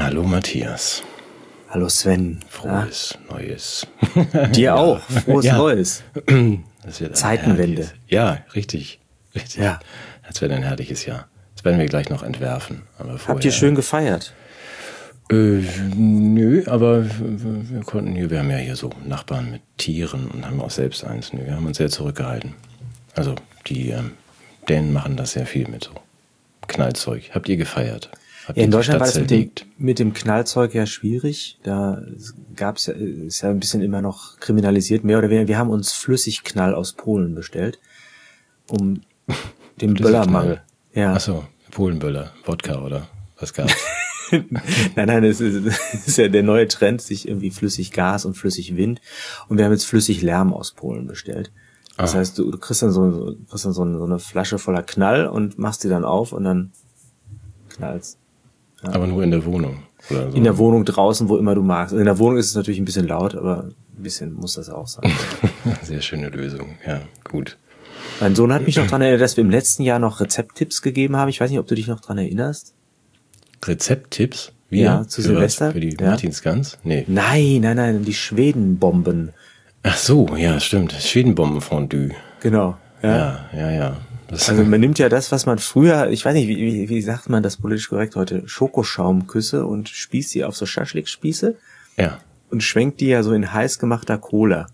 Hallo Matthias. Hallo Sven. Frohes Neues. Dir Ja. auch. Frohes Neues. Das wird ein Zeitenwende. herrliches- Ja, richtig. Ja. Das wird ein herrliches Jahr. Das werden wir gleich noch entwerfen. Aber vorher, Habt ihr schön gefeiert? Nö, aber wir konnten hier, wir haben ja hier so Nachbarn mit Tieren und haben auch selbst eins. Nö, wir haben uns sehr zurückgehalten. Also die Dänen machen das sehr viel mit so Knallzeug. Habt ihr gefeiert? Habt Ja, ihr in die Deutschland war Stadt das zerlegt? mit dem Knallzeug ja schwierig. Da gab's ja, ist ja ein bisschen immer noch kriminalisiert, mehr oder weniger. Wir haben uns Flüssigknall aus Polen bestellt, um den Böllermangel. Ja. Achso, Polenböller, Wodka oder was gab's? Nein, es ist ja der neue Trend, sich irgendwie Flüssiggas und Flüssigwind. Und wir haben jetzt Flüssiglärm aus Polen bestellt. Das heißt, du kriegst dann so eine Flasche voller Knall und machst die dann auf und dann knallst. Ja. Aber nur in der Wohnung. Oder so. In der Wohnung, draußen, wo immer du magst. Also in der Wohnung ist es natürlich ein bisschen laut, aber ein bisschen muss das auch sein. Sehr schöne Lösung, ja, gut. Mein Sohn hat mich noch dran erinnert, dass wir im letzten Jahr noch Rezepttipps gegeben haben. Ich weiß nicht, ob du dich noch dran erinnerst. Rezepttipps? Wir? Ja, zu Für Silvester. Was? Für die Ja. Martinsgans? Nee. Nein, die Schwedenbomben. Ach so, ja, stimmt. Schwedenbombenfondue. Genau. Ja. Ja. Das, Also man nimmt ja das, was man früher, ich weiß nicht, wie sagt man das politisch korrekt heute, Schokoschaumküsse und spießt die auf so Schaschlikspieße ja. und schwenkt die ja so in heiß gemachter Cola.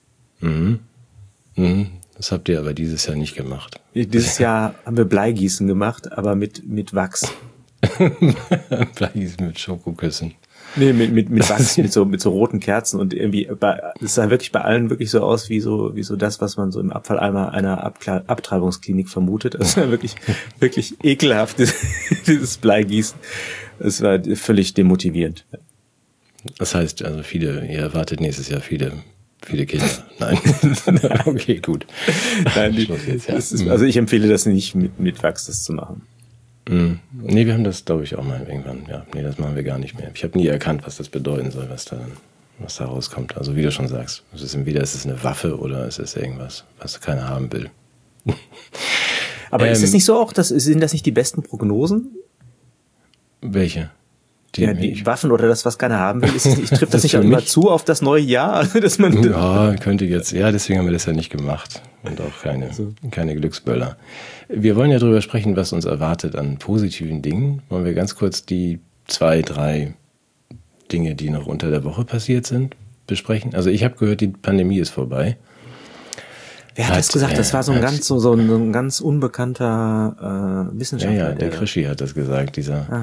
Das habt ihr aber dieses Jahr nicht gemacht. Dieses Jahr haben wir Bleigießen gemacht, aber mit Wachs. Bleigießen mit Schokoküssen. Nee, mit Wachs, mit so roten Kerzen und irgendwie, es sah wirklich bei allen wirklich so aus wie so das, was man so im Abfalleimer einer Abtreibungsklinik vermutet. Das war wirklich ekelhaft, dieses Bleigießen. Es war völlig demotivierend. Das heißt, also ihr erwartet nächstes Jahr viele Kinder. Nein. Okay, gut. Nein, Schluss jetzt, ja. also ich empfehle das nicht, mit Wachs das zu machen. Nee, wir haben das, glaube ich, auch mal irgendwann. Ja, nee, das machen wir gar nicht mehr. Ich habe nie erkannt, was das bedeuten soll, was da rauskommt. Also wie du schon sagst, entweder ist es eine Waffe oder es ist irgendwas, was keiner haben will. Aber ist es nicht so auch, sind das nicht die besten Prognosen? Welche? Die Waffen oder das, was keiner haben will, trifft das nicht für auch immer mich? zu auf das neue Jahr, dass man Ja, könnte jetzt. Ja, deswegen haben wir das ja nicht gemacht. Und auch keine Glücksböller. Wir wollen ja darüber sprechen, was uns erwartet an positiven Dingen. Wollen wir ganz kurz die 2, 3 Dinge, die noch unter der Woche passiert sind, besprechen? Also ich habe gehört, die Pandemie ist vorbei. Wer hat das gesagt? Das war so ein ganz unbekannter Wissenschaftler. Ja, der Krischi hat das gesagt,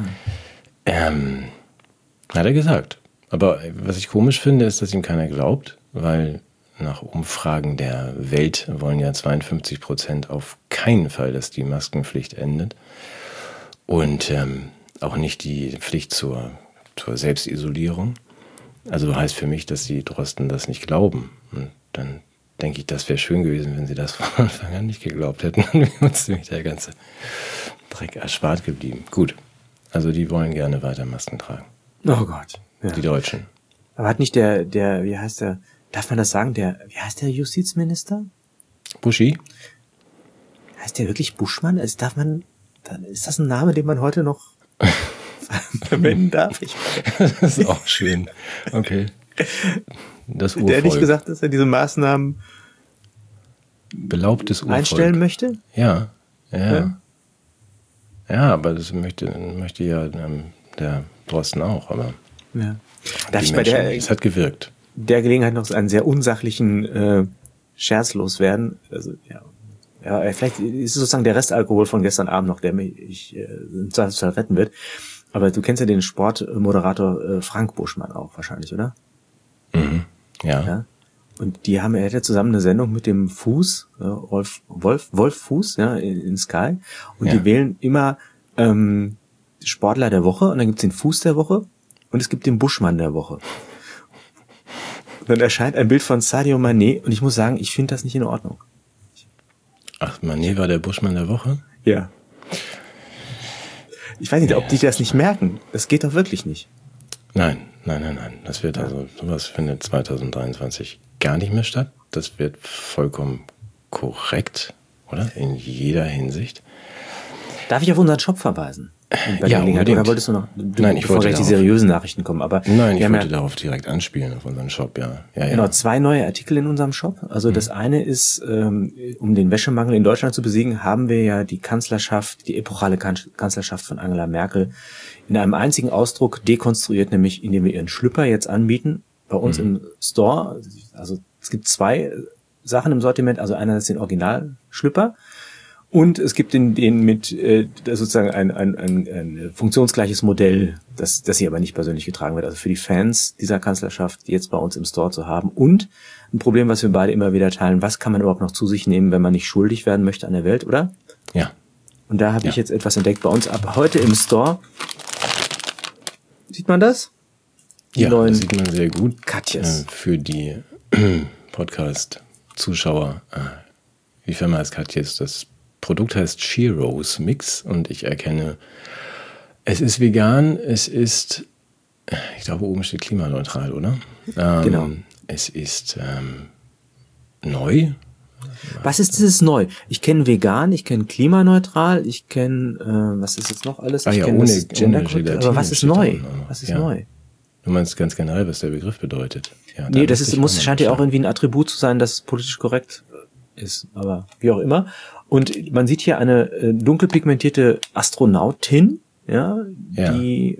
hat er gesagt. Aber was ich komisch finde, ist, dass ihm keiner glaubt, weil nach Umfragen der Welt wollen ja 52% auf keinen Fall, dass die Maskenpflicht endet. Und auch nicht die Pflicht zur Selbstisolierung. Also heißt für mich, dass die Drosten das nicht glauben. Und dann denke ich, das wäre schön gewesen, wenn sie das von Anfang an nicht geglaubt hätten. Dann wäre uns nämlich der ganze Dreck erspart geblieben. Gut, also die wollen gerne weiter Masken tragen. Oh Gott. Ja. Die Deutschen. Aber hat nicht der, wie heißt der, darf man das sagen, wie heißt der Justizminister? Buschi? Heißt der wirklich Buschmann? Ist das ein Name, den man heute noch verwenden darf? Das ist auch schön. Okay. Das Urvolk. Der hat nicht gesagt, dass er diese Maßnahmen belaubtes Urvolk einstellen möchte? Ja, aber das möchte ja der Drosten auch, aber ja. Darf ich es hat gewirkt. Der Gelegenheit noch einen sehr unsachlichen Scherz loswerden? Also, ja, vielleicht ist es sozusagen der Restalkohol von gestern Abend noch, der mich im Zweifelsfall retten wird. Aber du kennst ja den Sportmoderator Frank Buschmann auch wahrscheinlich, oder? Mhm. Ja. Und er hat ja zusammen eine Sendung mit dem Fuß, Wolf Fuß, ja, in Sky. Und die wählen immer Sportler der Woche und dann gibt's den Fuß der Woche und es gibt den Buschmann der Woche. Und dann erscheint ein Bild von Sadio Mané und ich muss sagen, ich finde das nicht in Ordnung. Ach, Mané war der Buschmann der Woche? Ja. Ich weiß nicht, ob die das nicht merken. Das geht doch wirklich nicht. Nein. Das wird sowas findet 2023 gar nicht mehr statt. Das wird vollkommen korrekt, oder? In jeder Hinsicht. Darf ich auf unseren Shop verweisen? bei der Gelegenheit? Oder wolltest du noch, Nein, ich wollte gleich die seriösen Nachrichten kommen, aber. Nein, ich wollte darauf direkt anspielen, auf unseren Shop, ja. Genau, 2 neue Artikel in unserem Shop. Also das eine ist, um den Wäschemangel in Deutschland zu besiegen, haben wir ja die Kanzlerschaft, die epochale Kanzlerschaft von Angela Merkel in einem einzigen Ausdruck dekonstruiert, nämlich indem wir ihren Schlüpper jetzt anbieten. Bei uns im Store, also es gibt 2 Sachen im Sortiment, also einerseits den Originalschlüpper und es gibt den mit sozusagen ein funktionsgleiches Modell, das hier aber nicht persönlich getragen wird. Also für die Fans dieser Kanzlerschaft jetzt bei uns im Store zu haben. Und ein Problem, was wir beide immer wieder teilen, was kann man überhaupt noch zu sich nehmen, wenn man nicht schuldig werden möchte an der Welt, oder? Ja. Und da habe ich jetzt etwas entdeckt bei uns ab heute im Store. Sieht man das? Die neuen, das sieht man sehr gut. Katjes. Für die Podcast-Zuschauer. Die Firma heißt Katjes. Das Produkt heißt Sheroes Mix und ich erkenne, es ist vegan, es ist, ich glaube, oben steht klimaneutral, oder? Genau. Es ist neu. Was ist dieses neu? Ich kenne vegan, ich kenne klimaneutral, ich kenne, was ist jetzt noch alles? Ich kenne ohne Gelatine, aber was ist neu? Was ist neu? Du meinst ganz generell, was der Begriff bedeutet. Ja, nee, das ist, scheint ja auch irgendwie ein Attribut zu sein, das politisch korrekt ist, aber wie auch immer. Und man sieht hier eine dunkel pigmentierte Astronautin, die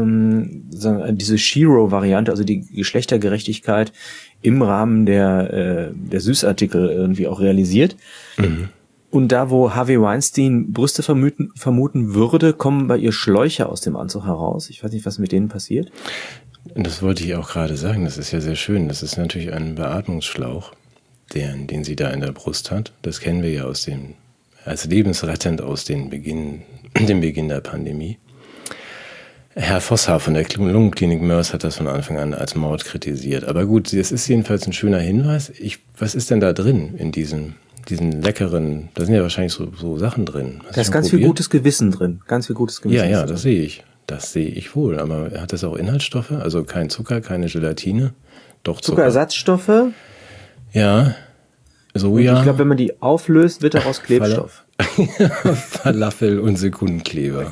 diese Shero-Variante, also die Geschlechtergerechtigkeit im Rahmen der Süßartikel irgendwie auch realisiert. Mhm. Und da, wo Harvey Weinstein Brüste vermuten würde, kommen bei ihr Schläuche aus dem Anzug heraus. Ich weiß nicht, was mit denen passiert. Das wollte ich auch gerade sagen. Das ist ja sehr schön. Das ist natürlich ein Beatmungsschlauch, den sie da in der Brust hat. Das kennen wir ja als lebensrettend aus dem Beginn der Pandemie. Herr Vosshaar von der Lungenklinik Mörs hat das von Anfang an als Mord kritisiert. Aber gut, es ist jedenfalls ein schöner Hinweis. Was ist denn da drin in diesen leckeren, da sind ja wahrscheinlich so Sachen drin. Da ist ganz viel gutes Gewissen drin. Ganz viel gutes Gewissen. Ja, das sehe ich. Das sehe ich wohl. Aber hat das auch Inhaltsstoffe? Also kein Zucker, keine Gelatine? Doch Zucker. Zuckerersatzstoffe? Ja. Soja. Und ich glaube, wenn man die auflöst, wird daraus Klebstoff. Falafel und Sekundenkleber.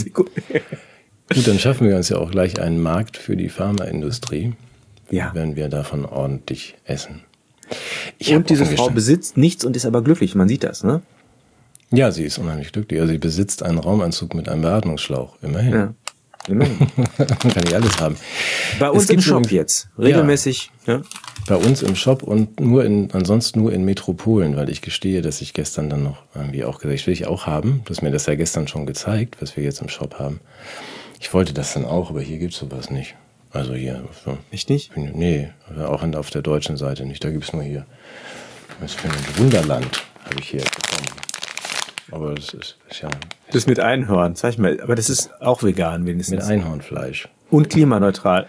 Gut, dann schaffen wir uns ja auch gleich einen Markt für die Pharmaindustrie, wenn wir davon ordentlich essen. Und diese Frau besitzt nichts und ist aber glücklich, man sieht das, ne? Ja, sie ist unheimlich glücklich. Also sie besitzt einen Raumanzug mit einem Beatmungsschlauch, immerhin. Ja, immerhin. Man kann nicht alles haben. Bei uns im Shop jetzt, regelmäßig. Ja. Bei uns im Shop und ansonsten nur in Metropolen, weil ich gestehe, dass ich gestern dann noch irgendwie auch gesagt, will ich auch haben. Du hast mir das ja gestern schon gezeigt, was wir jetzt im Shop haben. Ich wollte das dann auch, aber hier gibt's sowas nicht. Also hier. So. Echt nicht? Nee, auch auf der deutschen Seite nicht. Da gibt's nur hier. Was für ein Wunderland habe ich hier bekommen. Aber das ist ja... Das mit Einhorn, zeig mal. Aber das ist auch vegan wenigstens. Mit Einhornfleisch. Und klimaneutral.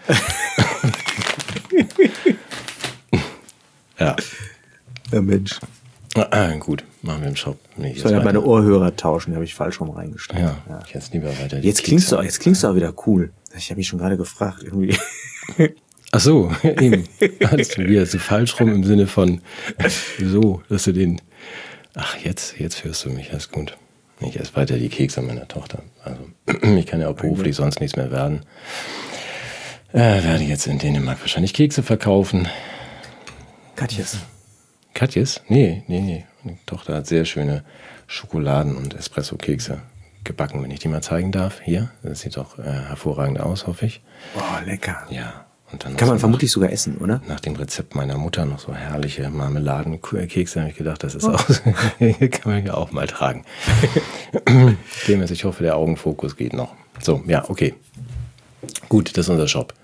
Ja. Ja, Mensch. Gut, machen wir im Shop. Nee, ich soll ja meine Ohrhörer tauschen, die habe ich falsch rum reingestellt. Ja. Ich jetzt lieber weiter. Jetzt klingst du auch wieder cool. Ich habe mich schon gerade gefragt, irgendwie. Ach so, eben. Hattest du wieder so falsch rum im Sinne von so, dass du den... Ach, jetzt führst du mich, das ist gut. Ich esse weiter die Kekse meiner Tochter. Also, ich kann ja auch beruflich sonst nichts mehr werden. Werde jetzt in Dänemark wahrscheinlich Kekse verkaufen. Katjes? Nee. Meine Tochter hat sehr schöne Schokoladen- und Espresso-Kekse gebacken, wenn ich die mal zeigen darf. Hier, das sieht doch hervorragend aus, hoffe ich. Oh, lecker. Ja. Und dann kann man vermutlich sogar essen, oder? Nach dem Rezept meiner Mutter noch so herrliche Marmeladenkekse, habe ich gedacht, das ist auch, kann man ja auch mal tragen. Ich hoffe, der Augenfokus geht noch. So, ja, okay. Gut, das ist unser Shop.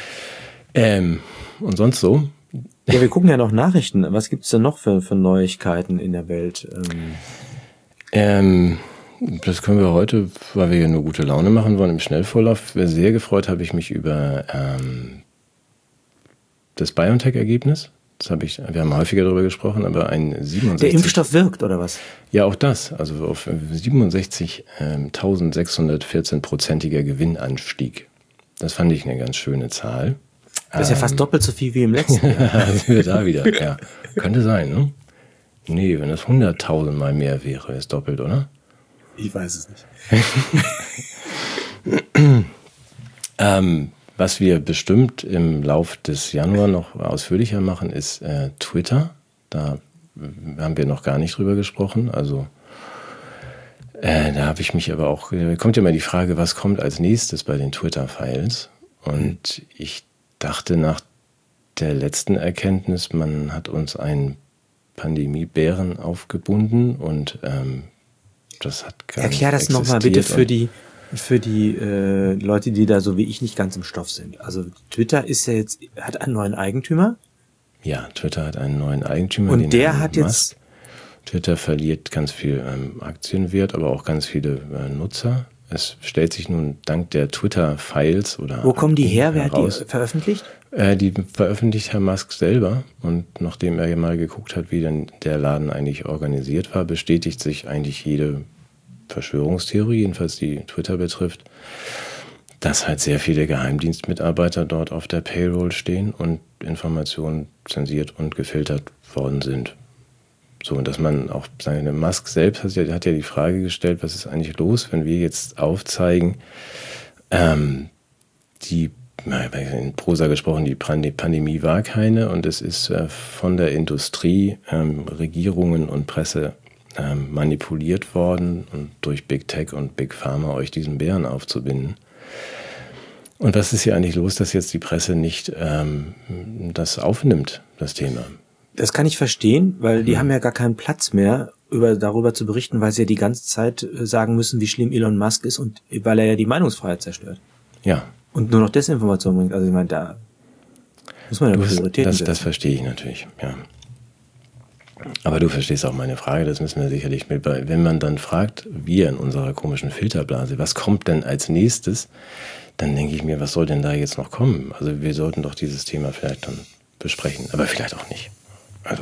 Und sonst so? Ja, wir gucken ja noch Nachrichten. Was gibt's denn noch für Neuigkeiten in der Welt? Das können wir heute, weil wir hier nur gute Laune machen wollen, im Schnellvorlauf. Sehr gefreut habe ich mich über das BioNTech-Ergebnis. Wir haben häufiger darüber gesprochen, aber ein 67... Der Impfstoff wirkt, oder was? Ja, auch das. Also auf 67.614%iger Gewinnanstieg. Das fand ich eine ganz schöne Zahl. Das ist ja fast doppelt so viel wie im letzten Jahr. Sind wir da wieder, ja. Könnte sein, ne? Nee, wenn das 100.000 Mal mehr wäre, ist doppelt, oder? Ich weiß es nicht. Was wir bestimmt im Lauf des Januar noch ausführlicher machen, ist Twitter. Da haben wir noch gar nicht drüber gesprochen. Also da habe ich mich aber auch, kommt ja mal die Frage, was kommt als nächstes bei den Twitter-Files? Und ich dachte nach der letzten Erkenntnis, man hat uns einen Pandemiebären aufgebunden und das hat gar nicht Erklär das nochmal bitte für die Leute, die da so wie ich nicht ganz im Stoff sind. Also Twitter ist ja jetzt, hat einen neuen Eigentümer. Ja, Twitter hat einen neuen Eigentümer. Und der hat jetzt... Twitter verliert ganz viel Aktienwert, aber auch ganz viele Nutzer. Es stellt sich nun dank der Twitter-Files oder... Wo kommen die her? Wer hat die veröffentlicht? Die veröffentlicht Herr Musk selber. Und nachdem er mal geguckt hat, wie denn der Laden eigentlich organisiert war, bestätigt sich eigentlich jede Verschwörungstheorie, jedenfalls die Twitter betrifft, dass halt sehr viele Geheimdienstmitarbeiter dort auf der Payroll stehen und Informationen zensiert und gefiltert worden sind. So, und dass man auch, seine Musk selbst hat ja die Frage gestellt, was ist eigentlich los, wenn wir jetzt aufzeigen, in Prosa gesprochen, die Pandemie war keine und es ist von der Industrie, Regierungen und Presse manipuliert worden und durch Big Tech und Big Pharma euch diesen Bären aufzubinden. Und was ist hier eigentlich los, dass jetzt die Presse nicht das aufnimmt, das Thema? Das kann ich verstehen, weil die haben ja gar keinen Platz mehr, darüber zu berichten, weil sie ja die ganze Zeit sagen müssen, wie schlimm Elon Musk ist und weil er ja die Meinungsfreiheit zerstört. Ja. Und nur noch Desinformation bringt. Also ich meine, da muss man ja Prioritäten setzen. Das verstehe ich natürlich, ja. Aber du verstehst auch meine Frage, das müssen wir sicherlich mit bei. Wenn man dann fragt, wir in unserer komischen Filterblase, was kommt denn als nächstes, dann denke ich mir, was soll denn da jetzt noch kommen? Also wir sollten doch dieses Thema vielleicht dann besprechen, aber vielleicht auch nicht. Also.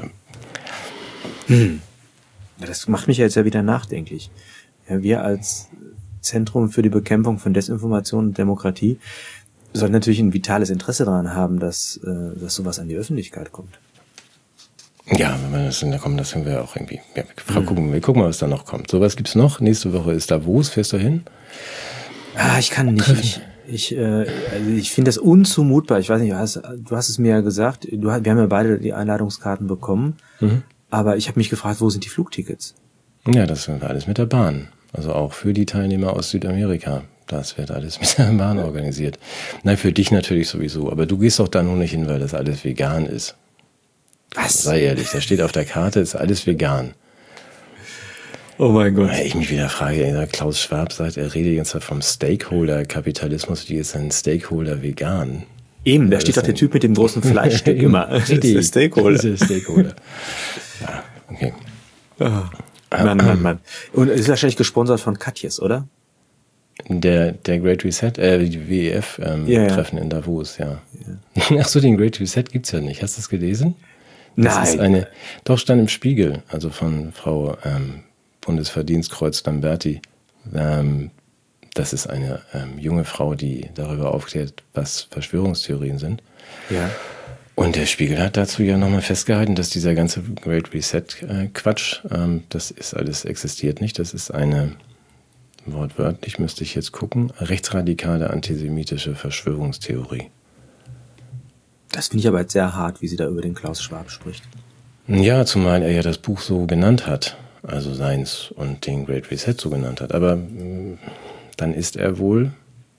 Das macht mich jetzt ja wieder nachdenklich. Ja, wir als Zentrum für die Bekämpfung von Desinformation und Demokratie sollten natürlich ein vitales Interesse daran haben, dass sowas an die Öffentlichkeit kommt. Ja, wenn wir das da kommen, das können wir auch irgendwie. Ja, wir gucken mal, was da noch kommt. So, was gibt's noch? Nächste Woche ist Davos. Fährst du hin? Ich kann nicht. Ich finde das unzumutbar. Ich weiß nicht, du hast es mir ja gesagt. Wir haben ja beide die Einladungskarten bekommen. Aber ich habe mich gefragt, wo sind die Flugtickets? Ja, das sind wir alles mit der Bahn. Also auch für die Teilnehmer aus Südamerika. Das wird alles mit der Bahn organisiert. Nein, für dich natürlich sowieso. Aber du gehst doch da nur nicht hin, weil das alles vegan ist. Was? Sei ehrlich, da steht auf der Karte, ist alles vegan. Oh mein Gott. Weil ich mich wieder frage, Klaus Schwab sagt, er redet jetzt vom Stakeholder-Kapitalismus, wie ist ein Stakeholder vegan? Eben, da steht doch der Typ mit dem großen Fleischstück immer. Richtig, das ist der Stakeholder. Das ist der Stakeholder. Ja, okay. Mann. Und es ist wahrscheinlich gesponsert von Katjes, oder? Der Great Reset, die WEF-Treffen in Davos, ja. Ach so, den Great Reset gibt's ja nicht. Hast du es gelesen? Das ist doch stand im Spiegel, also von Frau Bundesverdienstkreuz Lamberti. Das ist eine junge Frau, die darüber aufklärt, was Verschwörungstheorien sind. Ja. Und der Spiegel hat dazu ja nochmal festgehalten, dass dieser ganze Great Reset-Quatsch, das ist alles existiert nicht. Das ist eine, wortwörtlich müsste ich jetzt gucken, rechtsradikale antisemitische Verschwörungstheorie. Das finde ich aber jetzt sehr hart, wie sie da über den Klaus Schwab spricht. Ja, zumal er ja das Buch so genannt hat, also seins und den Great Reset so genannt hat. Aber dann ist er wohl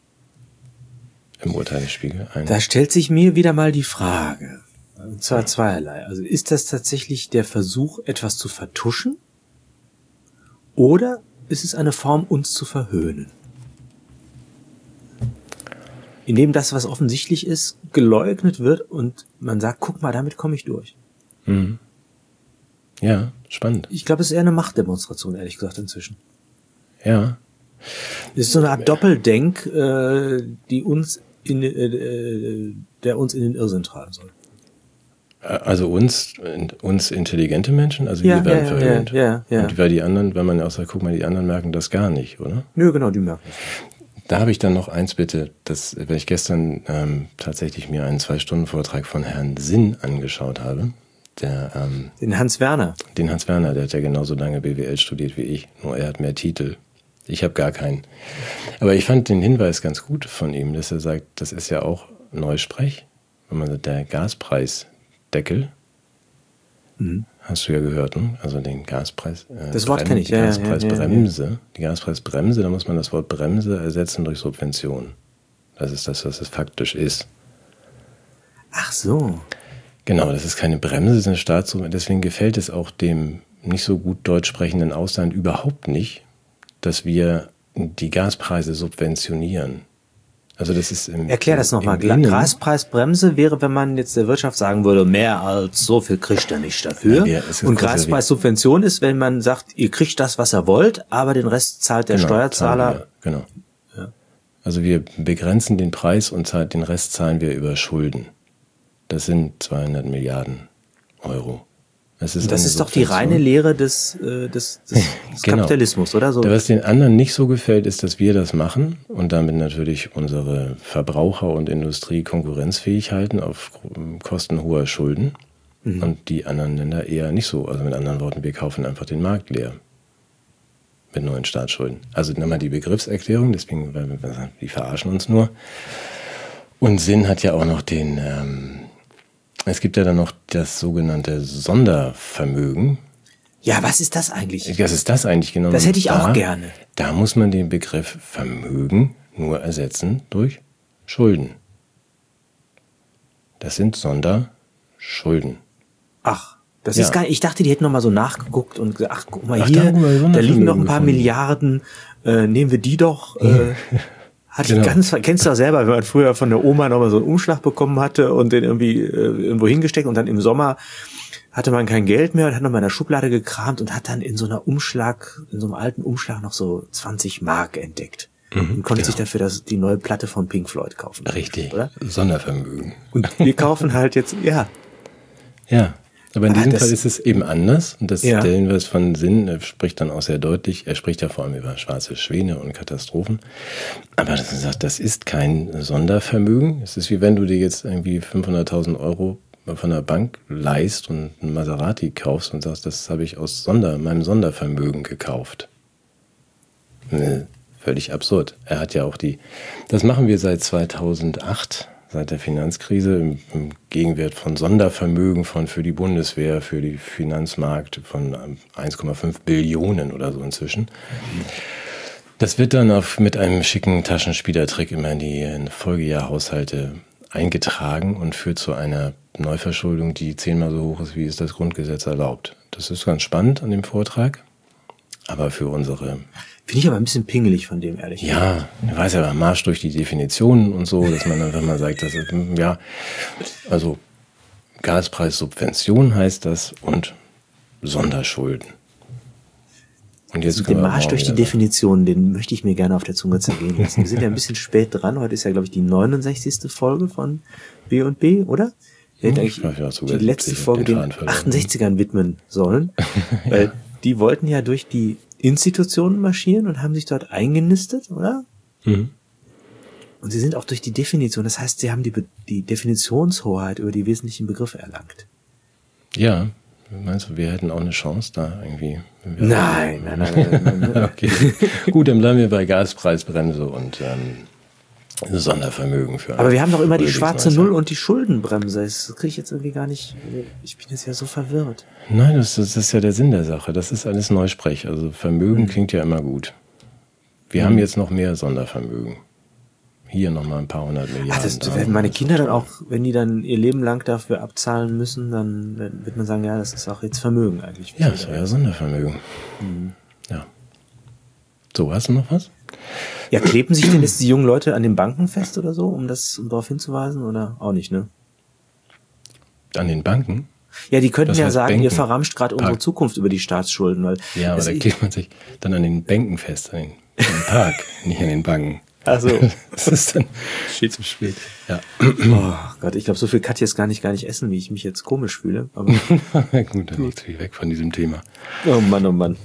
im Urteil des Spiegel ein... Da stellt sich mir wieder mal die Frage, und zwar zweierlei. Also ist das tatsächlich der Versuch, etwas zu vertuschen? Oder ist es eine Form, uns zu verhöhnen? Indem das, was offensichtlich ist, geleugnet wird und man sagt, guck mal, damit komme ich durch. Mhm. Ja, spannend. Ich glaube, es ist eher eine Machtdemonstration, ehrlich gesagt, inzwischen. Ja. Es ist so eine Art Doppeldenk, die uns der uns in den Irrsinn treiben soll. Also uns intelligente Menschen, also wir werden verhöhnt. Ja. Und weil die anderen, wenn man auch sagt, guck mal, die anderen merken das gar nicht, oder? Nö, genau, die merken es. Da habe ich dann noch eins bitte, weil ich gestern tatsächlich mir einen 2-Stunden-Vortrag von Herrn Sinn angeschaut habe. Den Hans Werner. Den Hans Werner, der hat ja genauso lange BWL studiert wie ich, nur er hat mehr Titel. Ich habe gar keinen. Aber ich fand den Hinweis ganz gut von ihm, dass er sagt, das ist ja auch Neusprech. Wenn man sagt, der Gaspreisdeckel, hast du ja gehört, ne? Also den Gaspreis. Das Wort kenne ich, die Gaspreisbremse. Die Gaspreisbremse, da muss man das Wort Bremse ersetzen durch Subvention. Das ist das, was es faktisch ist. Ach so. Genau, das ist keine Bremse, das ist eine Staatssubvention. Deswegen gefällt es auch dem nicht so gut deutsch sprechenden Ausland überhaupt nicht, dass wir die Gaspreise subventionieren. Also das ist Erklär das nochmal. Gaspreisbremse wäre, wenn man jetzt der Wirtschaft sagen würde, mehr als so viel kriegt er nicht dafür. Ja, und Gaspreissubvention ist, wenn man sagt, ihr kriegt das, was ihr wollt, aber den Rest zahlt der Steuerzahler. Genau. Ja. Also wir begrenzen den Preis und den Rest zahlen wir über Schulden. Das sind 200 Milliarden Euro. Das ist doch die reine Lehre des Kapitalismus, oder so? Was den anderen nicht so gefällt, ist, dass wir das machen und damit natürlich unsere Verbraucher und Industrie konkurrenzfähig halten auf Kosten hoher Schulden. Und die anderen Länder eher nicht so. Also mit anderen Worten, wir kaufen einfach den Markt leer mit neuen Staatsschulden. Also nochmal die Begriffserklärung, deswegen, weil wir sagen, die verarschen uns nur. Und Sinn hat ja auch noch es gibt ja dann noch das sogenannte Sondervermögen. Ja, was ist das eigentlich? Was ist das eigentlich genau? Das hätte ich auch gerne. Da muss man den Begriff Vermögen nur ersetzen durch Schulden. Das sind Sonderschulden. Ach, das ist gar nicht, ich dachte, die hätten noch mal so nachgeguckt und gesagt, ach, guck mal hier, da liegen noch ein paar Milliarden, nehmen wir die doch, kennst du das selber, wenn man früher von der Oma noch mal so einen Umschlag bekommen hatte und den irgendwie irgendwo hingesteckt und dann im Sommer hatte man kein Geld mehr und hat noch mal in der Schublade gekramt und hat dann in so einem alten Umschlag noch so 20 Mark entdeckt. Und konnte sich dafür die neue Platte von Pink Floyd kaufen. Richtig, oder? Sondervermögen. Und wir kaufen halt jetzt, Ja, aber in diesem Fall ist es eben anders. Und das der Hinweis von Sinn, er spricht dann auch sehr deutlich. Er spricht ja vor allem über schwarze Schwäne und Katastrophen. Aber das ist kein Sondervermögen. Es ist wie wenn du dir jetzt irgendwie 500.000 Euro von der Bank leihst und ein Maserati kaufst und sagst, das habe ich aus meinem Sondervermögen gekauft. Völlig absurd. Er hat ja auch das machen wir seit 2008. Seit der Finanzkrise im Gegenwert von Sondervermögen für die Bundeswehr, für die Finanzmarkt von 1,5 Billionen oder so inzwischen. Das wird dann mit einem schicken Taschenspielertrick immer in die Folgejahrhaushalte eingetragen und führt zu einer Neuverschuldung, die 10-mal so hoch ist, wie es das Grundgesetz erlaubt. Das ist ganz spannend an dem Vortrag, aber für unsere... Finde ich aber ein bisschen pingelig von dem, ehrlich gesagt. Ja, er weiß ja, Marsch durch die Definitionen und so, dass man dann, wenn man sagt, also Gaspreissubvention heißt das und Sonderschulden. Und jetzt den Marsch durch die Definitionen, den möchte ich mir gerne auf der Zunge zergehen lassen. Wir sind ja ein bisschen spät dran. Heute ist ja, glaube ich, die 69. Folge von B&B, oder? Wir hätten eigentlich die letzte Folge den 68ern widmen sollen, weil die wollten ja durch die Institutionen marschieren und haben sich dort eingenistet, oder? Und sie sind auch durch die Definition, das heißt, sie haben die Definitionshoheit über die wesentlichen Begriffe erlangt. Ja, meinst du, wir hätten auch eine Chance da irgendwie? Nein. Okay, gut, dann bleiben wir bei Gaspreisbremse und Sondervermögen für alle. Aber wir haben doch immer die schwarze Null und die Schuldenbremse. Das kriege ich jetzt irgendwie gar nicht. Ich bin jetzt ja so verwirrt. Nein, das ist ja der Sinn der Sache. Das ist alles Neusprech. Also Vermögen klingt ja immer gut. Wir haben jetzt noch mehr Sondervermögen. Hier nochmal ein paar 100 Milliarden. Das werden meine Kinder dann auch, wenn die dann ihr Leben lang dafür abzahlen müssen, dann wird man sagen, ja, das ist auch jetzt Vermögen eigentlich. Ja, das ist ja Sondervermögen. Ja. So, hast du noch was? Ja, kleben sich denn jetzt die jungen Leute an den Banken fest oder so, um darauf hinzuweisen, oder auch nicht, ne? An den Banken? Ja, die könnten ja sagen, ihr verramscht gerade unsere Zukunft über die Staatsschulden, weil... Ja, aber da klebt man sich dann an den Bänken fest, an den Park, nicht an den Banken. Ach so. Das ist dann viel zu spät. Ja. Oh Gott, ich glaube, so viel kann ich jetzt gar nicht essen, wie ich mich jetzt komisch fühle. Aber gut, dann nichts wie weg von diesem Thema. Oh Mann.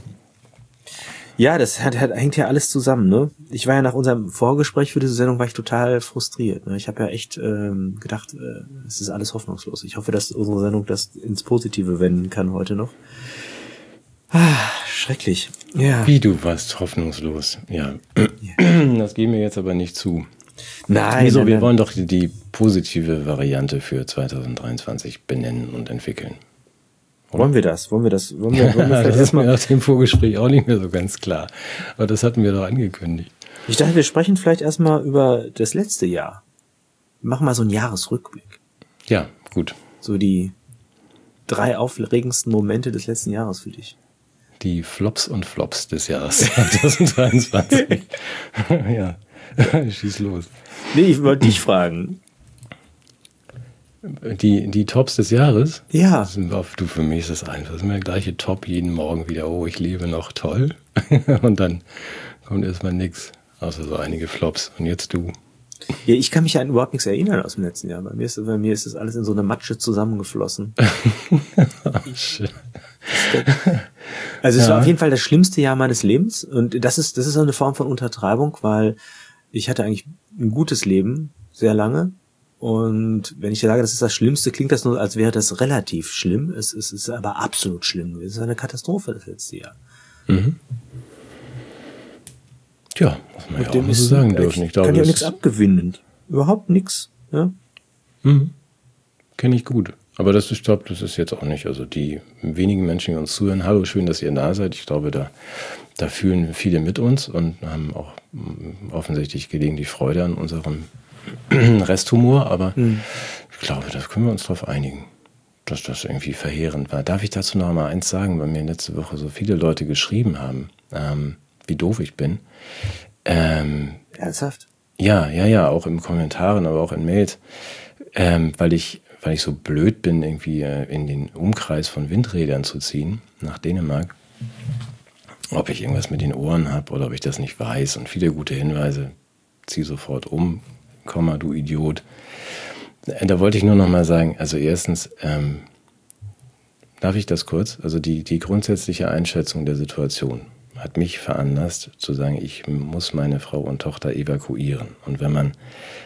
Ja, das hängt ja alles zusammen, ne? Ich war ja nach unserem Vorgespräch für diese Sendung war ich total frustriert. Ne? Ich habe ja echt gedacht, es ist alles hoffnungslos. Ich hoffe, dass unsere Sendung das ins Positive wenden kann heute noch. schrecklich. Ja. Wie, du warst hoffnungslos. Ja, das geben wir jetzt aber nicht zu. Nein. Wieso? Nein, Wir nein. wollen doch die positive Variante für 2023 benennen und entwickeln. Wollen wir das? Wollen wir Das vielleicht ist mir erstmal. nach dem Vorgespräch auch nicht mehr so ganz klar. Aber das hatten wir doch angekündigt. Ich dachte, wir sprechen vielleicht erstmal über das letzte Jahr. Wir machen mal so einen Jahresrückblick. Ja, gut. So die 3 aufregendsten Momente des letzten Jahres für dich. Die Flops und Flops des Jahres 2023. Ja, schieß los. Nee, ich wollte dich fragen. Die Tops des Jahres? Ja. Du, für mich ist das einfach. Das ist mir der gleiche Top jeden Morgen wieder. Oh, ich lebe noch, toll. Und dann kommt erstmal nichts, außer so einige Flops. Und jetzt du. Ja, ich kann mich an überhaupt nichts erinnern aus dem letzten Jahr. Bei mir ist das alles in so eine Matsche zusammengeflossen. Also es war auf jeden Fall das schlimmste Jahr meines Lebens. Und das ist so eine Form von Untertreibung, weil ich hatte eigentlich ein gutes Leben, sehr lange. Und wenn ich sage, das ist das Schlimmste, klingt das nur, als wäre das relativ schlimm. Es ist aber absolut schlimm. Es ist eine Katastrophe, das letzte Jahr. Mhm. Tja, muss man ja auch mal so sagen dürfen. Ich glaube, kann ja nichts abgewinnen. Überhaupt nichts. Ja? Mhm. Kenne ich gut. Aber ich glaube, das ist jetzt auch nicht. Also die wenigen Menschen, die uns zuhören, hallo, schön, dass ihr da seid. Ich glaube, da fühlen viele mit uns und haben auch offensichtlich gelegentlich Freude an unserem Resthumor, aber ich glaube, da können wir uns drauf einigen, dass das irgendwie verheerend war. Darf ich dazu noch mal eins sagen, weil mir letzte Woche so viele Leute geschrieben haben, wie doof ich bin. Ernsthaft? Ja, auch in Kommentaren, aber auch in Mails, weil ich so blöd bin, irgendwie in den Umkreis von Windrädern zu ziehen, nach Dänemark, ob ich irgendwas mit den Ohren habe oder ob ich das nicht weiß und viele gute Hinweise, zieh sofort um, Komma, du Idiot. Da wollte ich nur noch mal sagen, also erstens, darf ich das kurz? Also die grundsätzliche Einschätzung der Situation hat mich veranlasst zu sagen, ich muss meine Frau und Tochter evakuieren. Und wenn man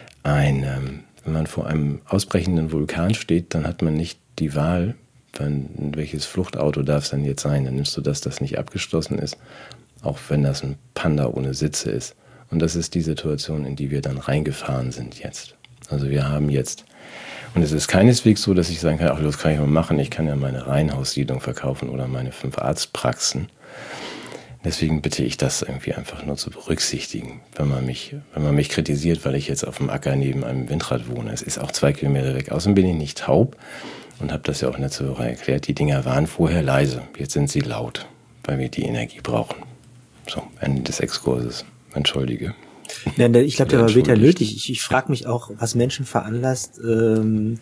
vor einem ausbrechenden Vulkan steht, dann hat man nicht die Wahl, welches Fluchtauto darf es denn jetzt sein? Dann nimmst du das nicht abgeschlossen ist, auch wenn das ein Panda ohne Sitze ist. Und das ist die Situation, in die wir dann reingefahren sind jetzt. Also wir haben jetzt, und es ist keineswegs so, dass ich sagen kann, ach, das kann ich mal machen, ich kann ja meine Reihenhaussiedlung verkaufen oder meine 5 Arztpraxen. Deswegen bitte ich das irgendwie einfach nur zu berücksichtigen, wenn man mich kritisiert, weil ich jetzt auf dem Acker neben einem Windrad wohne. Es ist auch 2 Kilometer weg. Außerdem bin ich nicht taub und habe das ja auch letzte Woche erklärt. Die Dinger waren vorher leise, jetzt sind sie laut, weil wir die Energie brauchen. So, Ende des Exkurses. Entschuldige. Nein, ich glaube, der war weder nötig. Ich frage mich auch, was Menschen veranlasst, man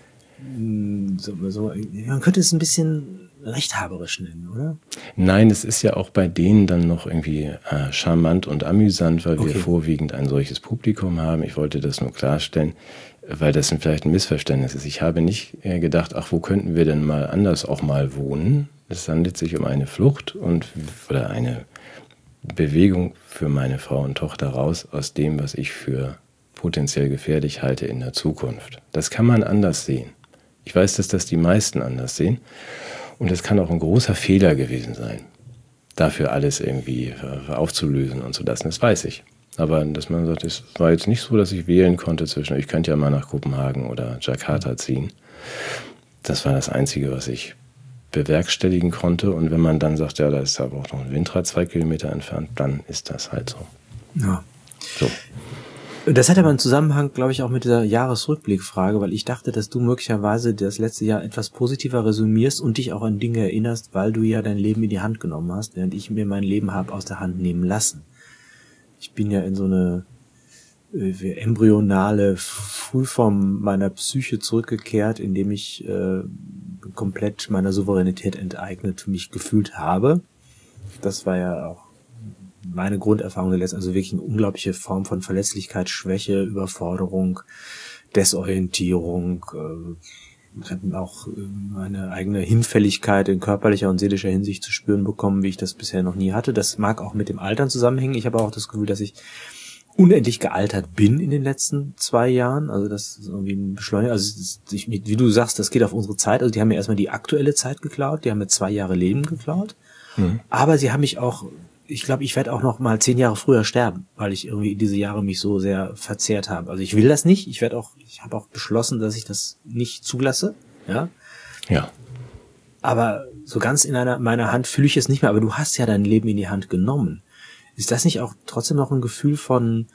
könnte es ein bisschen rechthaberisch nennen, oder? Nein, es ist ja auch bei denen dann noch irgendwie charmant und amüsant, weil wir vorwiegend ein solches Publikum haben. Ich wollte das nur klarstellen, weil das vielleicht ein Missverständnis ist. Ich habe nicht gedacht, ach, wo könnten wir denn mal anders auch mal wohnen? Es handelt sich um eine Flucht oder eine Bewegung für meine Frau und Tochter raus aus dem, was ich für potenziell gefährlich halte in der Zukunft. Das kann man anders sehen. Ich weiß, dass das die meisten anders sehen. Und es kann auch ein großer Fehler gewesen sein, dafür alles irgendwie aufzulösen und zu lassen. Das weiß ich. Aber dass man sagt, es war jetzt nicht so, dass ich wählen konnte zwischen, ich könnte ja mal nach Kopenhagen oder Jakarta ziehen. Das war das Einzige, was ich bewerkstelligen konnte. Und wenn man dann sagt, ja, da ist aber auch noch ein Windrad 2 Kilometer entfernt, dann ist das halt so. Ja. So. Das hat aber einen Zusammenhang, glaube ich, auch mit dieser Jahresrückblickfrage, weil ich dachte, dass du möglicherweise das letzte Jahr etwas positiver resümierst und dich auch an Dinge erinnerst, weil du ja dein Leben in die Hand genommen hast, während ich mir mein Leben habe aus der Hand nehmen lassen. Ich bin ja in so eine embryonale Frühform meiner Psyche zurückgekehrt, indem ich komplett meiner Souveränität enteignet mich gefühlt habe. Das war ja auch meine Grunderfahrung der letzten, also wirklich eine unglaubliche Form von Verletzlichkeit, Schwäche, Überforderung, Desorientierung, auch meine eigene Hinfälligkeit in körperlicher und seelischer Hinsicht zu spüren bekommen, wie ich das bisher noch nie hatte. Das mag auch mit dem Altern zusammenhängen. Ich habe auch das Gefühl, dass ich unendlich gealtert bin in den letzten 2 Jahren. Also das ist irgendwie ein Beschleuniger. Also wie du sagst, das geht auf unsere Zeit. Also die haben mir erstmal die aktuelle Zeit geklaut. Die haben mir 2 Jahre Leben geklaut. Aber sie haben mich auch, ich glaube, ich werde auch noch mal 10 Jahre früher sterben, weil ich irgendwie diese Jahre mich so sehr verzehrt habe. Also ich will das nicht. Ich habe auch beschlossen, dass ich das nicht zulasse. Ja. Ja. Aber so ganz in meiner Hand fühle ich es nicht mehr. Aber du hast ja dein Leben in die Hand genommen. Ist das nicht auch trotzdem noch ein Gefühl von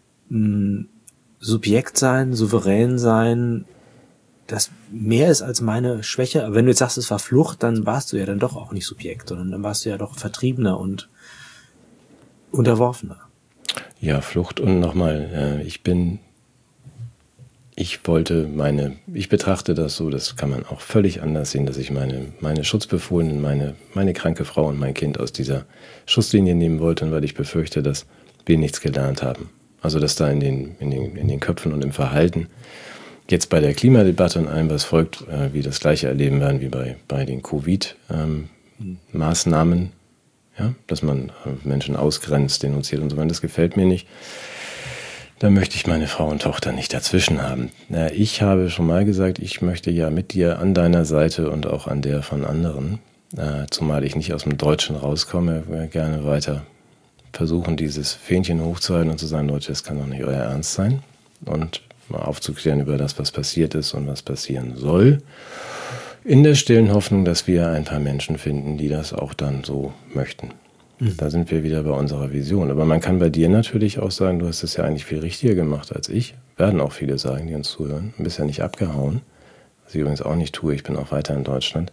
Subjekt sein, souverän sein, das mehr ist als meine Schwäche? Aber wenn du jetzt sagst, es war Flucht, dann warst du ja dann doch auch nicht Subjekt, sondern dann warst du ja doch Vertriebener und Unterworfener. Ja, Flucht und nochmal, ich betrachte das so, das kann man auch völlig anders sehen, dass ich meine Schutzbefohlenen, meine kranke Frau und mein Kind aus dieser Schusslinie nehmen wollte, weil ich befürchte, dass wir nichts gelernt haben. Also dass da in den Köpfen und im Verhalten jetzt bei der Klimadebatte und allem, was folgt, wir das Gleiche erleben werden wie bei den Covid-Maßnahmen, ja, dass man Menschen ausgrenzt, denunziert und so weiter. Das gefällt mir nicht. Da möchte ich meine Frau und Tochter nicht dazwischen haben. Ich habe schon mal gesagt, ich möchte ja mit dir an deiner Seite und auch an der von anderen, zumal ich nicht aus dem Deutschen rauskomme, gerne weiter versuchen, dieses Fähnchen hochzuhalten und zu sagen, Leute, das kann doch nicht euer Ernst sein. Und mal aufzuklären über das, was passiert ist und was passieren soll. In der stillen Hoffnung, dass wir ein paar Menschen finden, die das auch dann so möchten. Da sind wir wieder bei unserer Vision. Aber man kann bei dir natürlich auch sagen, du hast es ja eigentlich viel richtiger gemacht als ich. Werden auch viele sagen, die uns zuhören. Du bist ja nicht abgehauen. Was ich übrigens auch nicht tue. Ich bin auch weiter in Deutschland.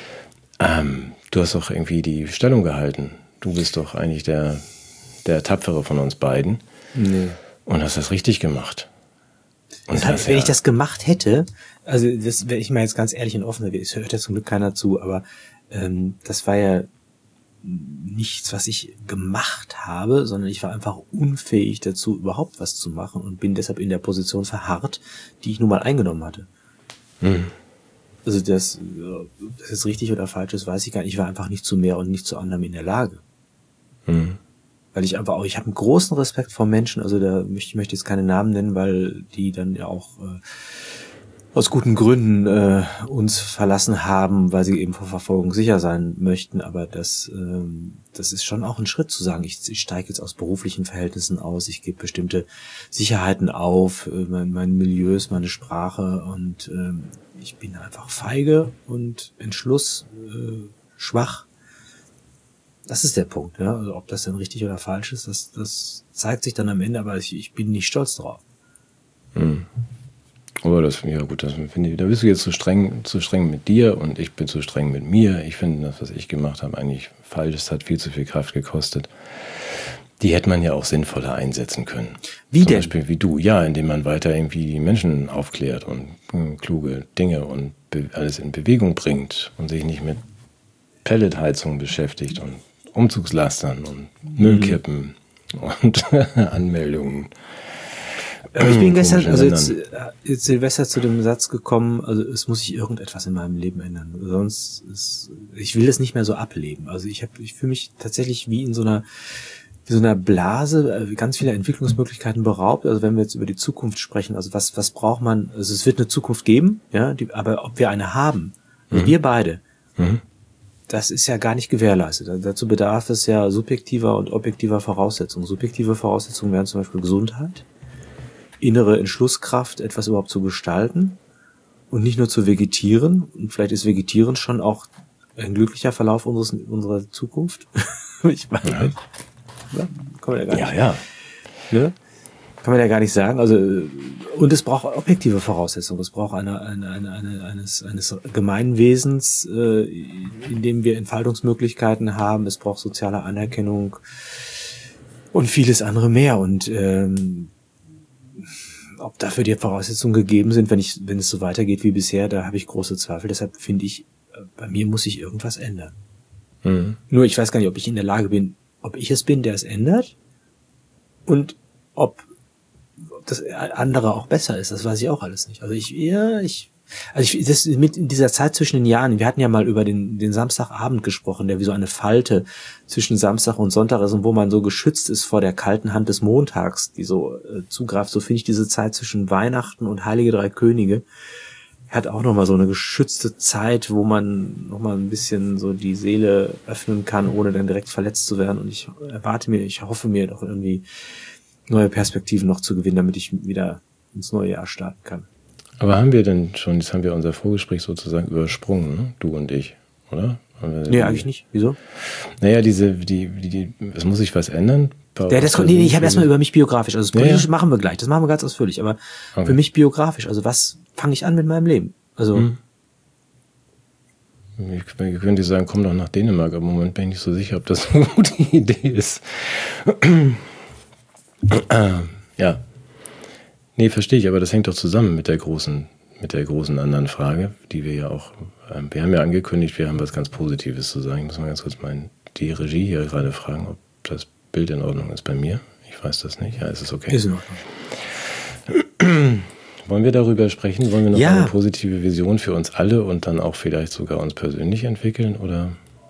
Du hast doch irgendwie die Stellung gehalten. Du bist doch eigentlich der Tapfere von uns beiden. Nee. Und hast das richtig gemacht. Und wenn ich das gemacht hätte, also das, wenn ich mal jetzt ganz ehrlich und offen, es hört ja zum Glück keiner zu, aber das war ja nichts, was ich gemacht habe, sondern ich war einfach unfähig dazu, überhaupt was zu machen und bin deshalb in der Position verharrt, die ich nun mal eingenommen hatte. Also das ist richtig oder falsch ist, weiß ich gar nicht. Ich war einfach nicht zu mehr und nicht zu anderem in der Lage. Weil ich einfach auch, ich habe einen großen Respekt vor Menschen, also ich möchte jetzt keine Namen nennen, weil die dann ja auch aus guten Gründen uns verlassen haben, weil sie eben vor Verfolgung sicher sein möchten, aber das ist schon auch ein Schritt zu sagen, ich steige jetzt aus beruflichen Verhältnissen aus, ich gebe bestimmte Sicherheiten auf, mein Milieus, meine Sprache und ich bin einfach feige und entschlussschwach. Das ist der Punkt, ja. Also ob das dann richtig oder falsch ist, das zeigt sich dann am Ende, aber ich bin nicht stolz drauf. Aber das finde ich, da bist du jetzt zu streng mit dir und ich bin zu streng mit mir. Ich finde, das, was ich gemacht habe, eigentlich falsch. Es hat viel zu viel Kraft gekostet. Die hätte man ja auch sinnvoller einsetzen können. Wie denn? Zum Beispiel wie du, ja, indem man weiter irgendwie die Menschen aufklärt und kluge Dinge und alles in Bewegung bringt und sich nicht mit Pelletheizung beschäftigt und Umzugslastern und Müllkippen und Anmeldungen. Aber ich bin gestern, also jetzt Silvester zu dem Satz gekommen, also es muss sich irgendetwas in meinem Leben ändern. Ich will das nicht mehr so ableben. Also ich fühle mich tatsächlich wie in so einer Blase, ganz viele Entwicklungsmöglichkeiten beraubt. Also wenn wir jetzt über die Zukunft sprechen, also was braucht man, also es wird eine Zukunft geben, ja, aber ob wir eine haben, wir beide, das ist ja gar nicht gewährleistet. Dazu bedarf es ja subjektiver und objektiver Voraussetzungen. Subjektive Voraussetzungen wären zum Beispiel Gesundheit, innere Entschlusskraft, etwas überhaupt zu gestalten und nicht nur zu vegetieren. Und vielleicht ist Vegetieren schon auch ein glücklicher Verlauf unserer Zukunft. Ich meine, ja. Kann man ja gar nicht. Ja. Ne? Kann man ja gar nicht sagen. Also, und es braucht objektive Voraussetzungen. Es braucht eines Gemeinwesens, in dem wir Entfaltungsmöglichkeiten haben. Es braucht soziale Anerkennung und vieles andere mehr. Und ob dafür die Voraussetzungen gegeben sind, wenn es so weitergeht wie bisher, da habe ich große Zweifel. Deshalb finde ich, bei mir muss sich irgendwas ändern. Nur ich weiß gar nicht, ob ich in der Lage bin, ob ich es bin, der es ändert und ob das andere auch besser ist. Das weiß ich auch alles nicht. Also das mit in dieser Zeit zwischen den Jahren, wir hatten ja mal über den Samstagabend gesprochen, der wie so eine Falte zwischen Samstag und Sonntag ist und wo man so geschützt ist vor der kalten Hand des Montags, die so zugreift. So finde ich diese Zeit zwischen Weihnachten und Heilige Drei Könige hat auch nochmal so eine geschützte Zeit, wo man nochmal ein bisschen so die Seele öffnen kann, ohne dann direkt verletzt zu werden. Und ich hoffe mir doch irgendwie neue Perspektiven noch zu gewinnen, damit ich wieder ins neue Jahr starten kann. Aber haben wir denn schon, jetzt haben wir unser Vorgespräch sozusagen übersprungen, ne? Du und ich, oder? Nee, eigentlich nicht. Wieso? Naja, es muss sich was ändern. Ich habe erstmal über mich biografisch, also das Politische machen wir gleich, das machen wir ganz ausführlich, aber für mich biografisch, also was fange ich an mit meinem Leben? Also Ich könnte sagen, komm doch nach Dänemark, aber im Moment bin ich nicht so sicher, ob das eine gute Idee ist. Ja. Nee, verstehe ich, aber das hängt doch zusammen mit der großen anderen Frage, die wir ja auch, wir haben ja angekündigt, wir haben was ganz Positives zu sagen. Ich muss mal ganz kurz die Regie hier gerade fragen, ob das Bild in Ordnung ist bei mir. Ich weiß das nicht. Ja, es ist okay. Ist in Ordnung. Wollen wir darüber sprechen? Wollen wir noch eine positive Vision für uns alle und dann auch vielleicht sogar uns persönlich entwickeln? Oder?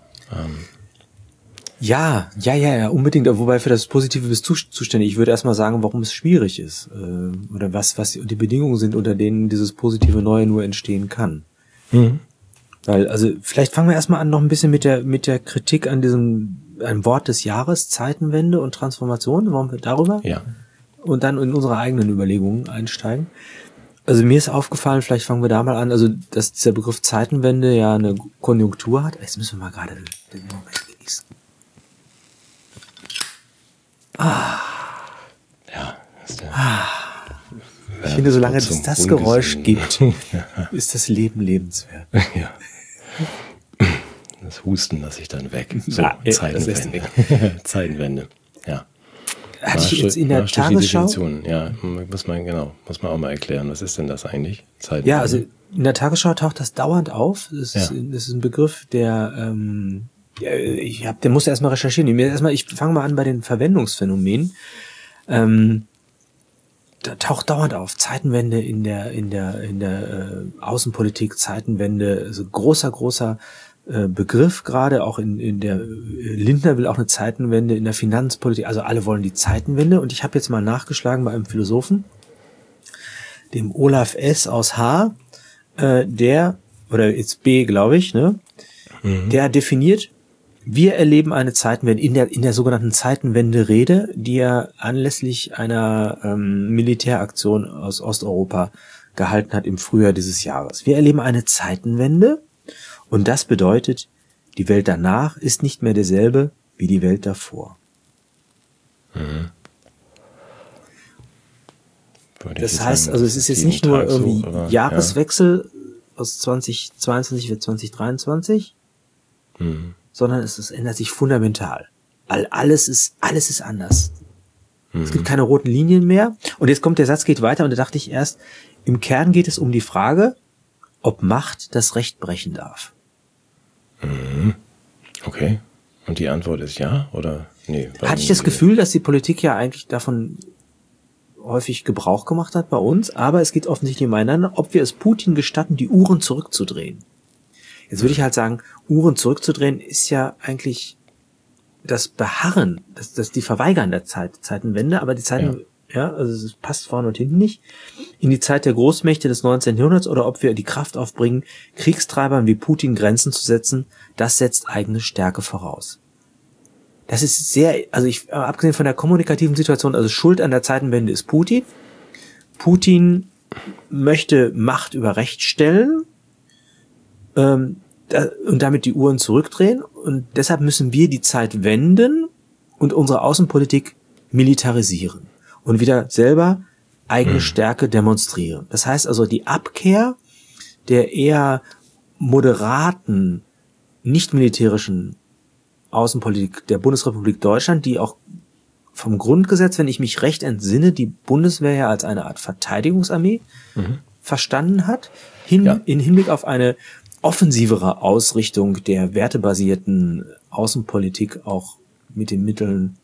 Ja, unbedingt. Wobei für das Positive bist du zuständig. Ich würde erstmal sagen, warum es schwierig ist. Oder was die Bedingungen sind, unter denen dieses positive Neue nur entstehen kann. Mhm. Weil, also, vielleicht fangen wir erstmal an noch ein bisschen mit der Kritik an einem Wort des Jahres, Zeitenwende und Transformation. Wollen wir darüber? Ja. Und dann in unsere eigenen Überlegungen einsteigen. Also mir ist aufgefallen, vielleicht fangen wir da mal an, also dass dieser Begriff Zeitenwende ja eine Konjunktur hat. Jetzt müssen wir mal gerade den Moment genießen. Ja, ich finde, solange es das Geräusch gibt, ist das Leben lebenswert. Ja. Das Husten lasse ich dann weg. So, Zeitenwende. Zeitenwende, ja. Hatte ich jetzt in der Tagesschau? Ja, muss man auch mal erklären. Was ist denn das eigentlich? Zeitenwende? Ja, also in der Tagesschau taucht das dauernd auf. Das ist ein Begriff, der der musste erstmal recherchieren. Ich fange mal an bei den Verwendungsphänomenen. Da taucht dauernd auf Zeitenwende in der Außenpolitik, Zeitenwende, also großer Begriff, gerade auch in der Lindner will auch eine Zeitenwende in der Finanzpolitik, also alle wollen die Zeitenwende. Und ich habe jetzt mal nachgeschlagen bei einem Philosophen, dem Olaf S. aus H., oder jetzt B, glaube ich, ne? Mhm. Der definiert, wir erleben eine Zeitenwende in der sogenannten Zeitenwende-Rede, die er anlässlich einer Militäraktion aus Osteuropa gehalten hat im Frühjahr dieses Jahres. Wir erleben eine Zeitenwende und das bedeutet, die Welt danach ist nicht mehr derselbe wie die Welt davor. Mhm. Das heißt, also es ist jetzt nicht nur irgendwie Jahreswechsel aus 2022 wird 2023, sondern es ändert sich fundamental. Alles ist anders. Es gibt keine roten Linien mehr. Und jetzt kommt der Satz, geht weiter, und da dachte ich erst, im Kern geht es um die Frage, ob Macht das Recht brechen darf. Okay. Und die Antwort ist ja oder nee? Hatte ich das Gefühl, dass die Politik ja eigentlich davon häufig Gebrauch gemacht hat bei uns, aber es geht offensichtlich umeinander, ob wir es Putin gestatten, die Uhren zurückzudrehen. Jetzt würde ich halt sagen, Uhren zurückzudrehen ist ja eigentlich das Beharren, das die Verweigern der Zeitenwende, aber die Zeiten, also es passt vorne und hinten nicht, in die Zeit der Großmächte des 19. Jahrhunderts, oder ob wir die Kraft aufbringen, Kriegstreibern wie Putin Grenzen zu setzen, das setzt eigene Stärke voraus. Das ist sehr, also abgesehen von der kommunikativen Situation, also Schuld an der Zeitenwende ist Putin. Putin möchte Macht über Recht stellen, und damit die Uhren zurückdrehen, und deshalb müssen wir die Zeit wenden und unsere Außenpolitik militarisieren und wieder selber eigene Stärke demonstrieren. Das heißt also, die Abkehr der eher moderaten, nicht militärischen Außenpolitik der Bundesrepublik Deutschland, die auch vom Grundgesetz, wenn ich mich recht entsinne, die Bundeswehr ja als eine Art Verteidigungsarmee verstanden hat, in Hinblick auf eine offensivere Ausrichtung der wertebasierten Außenpolitik, auch mit den Mitteln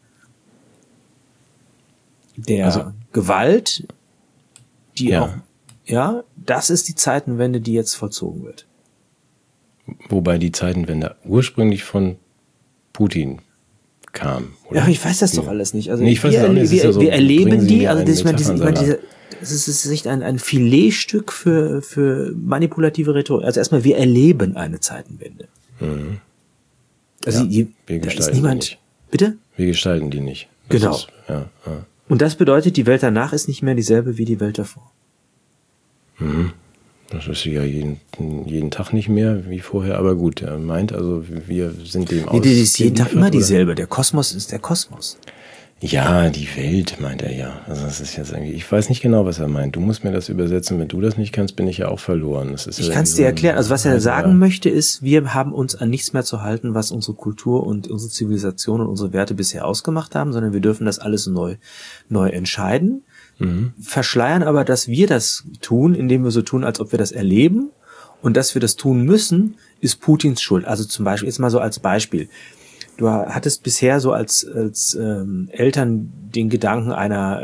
der Gewalt, die auch, das ist die Zeitenwende, die jetzt vollzogen wird. Wobei die Zeitenwende ursprünglich von Putin kam. Oder? Ja, ich weiß das doch alles nicht. Also nee, ich weiß das auch nicht. Wir erleben die, also das ist diese es ist echt ein Filetstück für manipulative Rhetorik. Also erstmal, wir erleben eine Zeitenwende. Mhm. Also wir da ist gestalten niemand. die nicht. Bitte? Wir gestalten die nicht. Genau. Und das bedeutet, die Welt danach ist nicht mehr dieselbe wie die Welt davor. Mhm. Das ist ja jeden Tag nicht mehr wie vorher, aber gut, er meint, also wir sind dem ausgeliefert. Die ist jeden Tag immer dieselbe. Der Kosmos ist der Kosmos. Ja, die Welt, meint er ja. Also das ist jetzt irgendwie, ich weiß nicht genau, was er meint. Du musst mir das übersetzen. Wenn du das nicht kannst, bin ich ja auch verloren. Das ist ich kann es dir erklären. Also was er sagen möchte, ist, wir haben uns an nichts mehr zu halten, was unsere Kultur und unsere Zivilisation und unsere Werte bisher ausgemacht haben, sondern wir dürfen das alles neu entscheiden. Verschleiern aber, dass wir das tun, indem wir so tun, als ob wir das erleben. Und dass wir das tun müssen, ist Putins Schuld. Also zum Beispiel, jetzt mal so als Beispiel. Du hattest bisher so als Eltern den Gedanken einer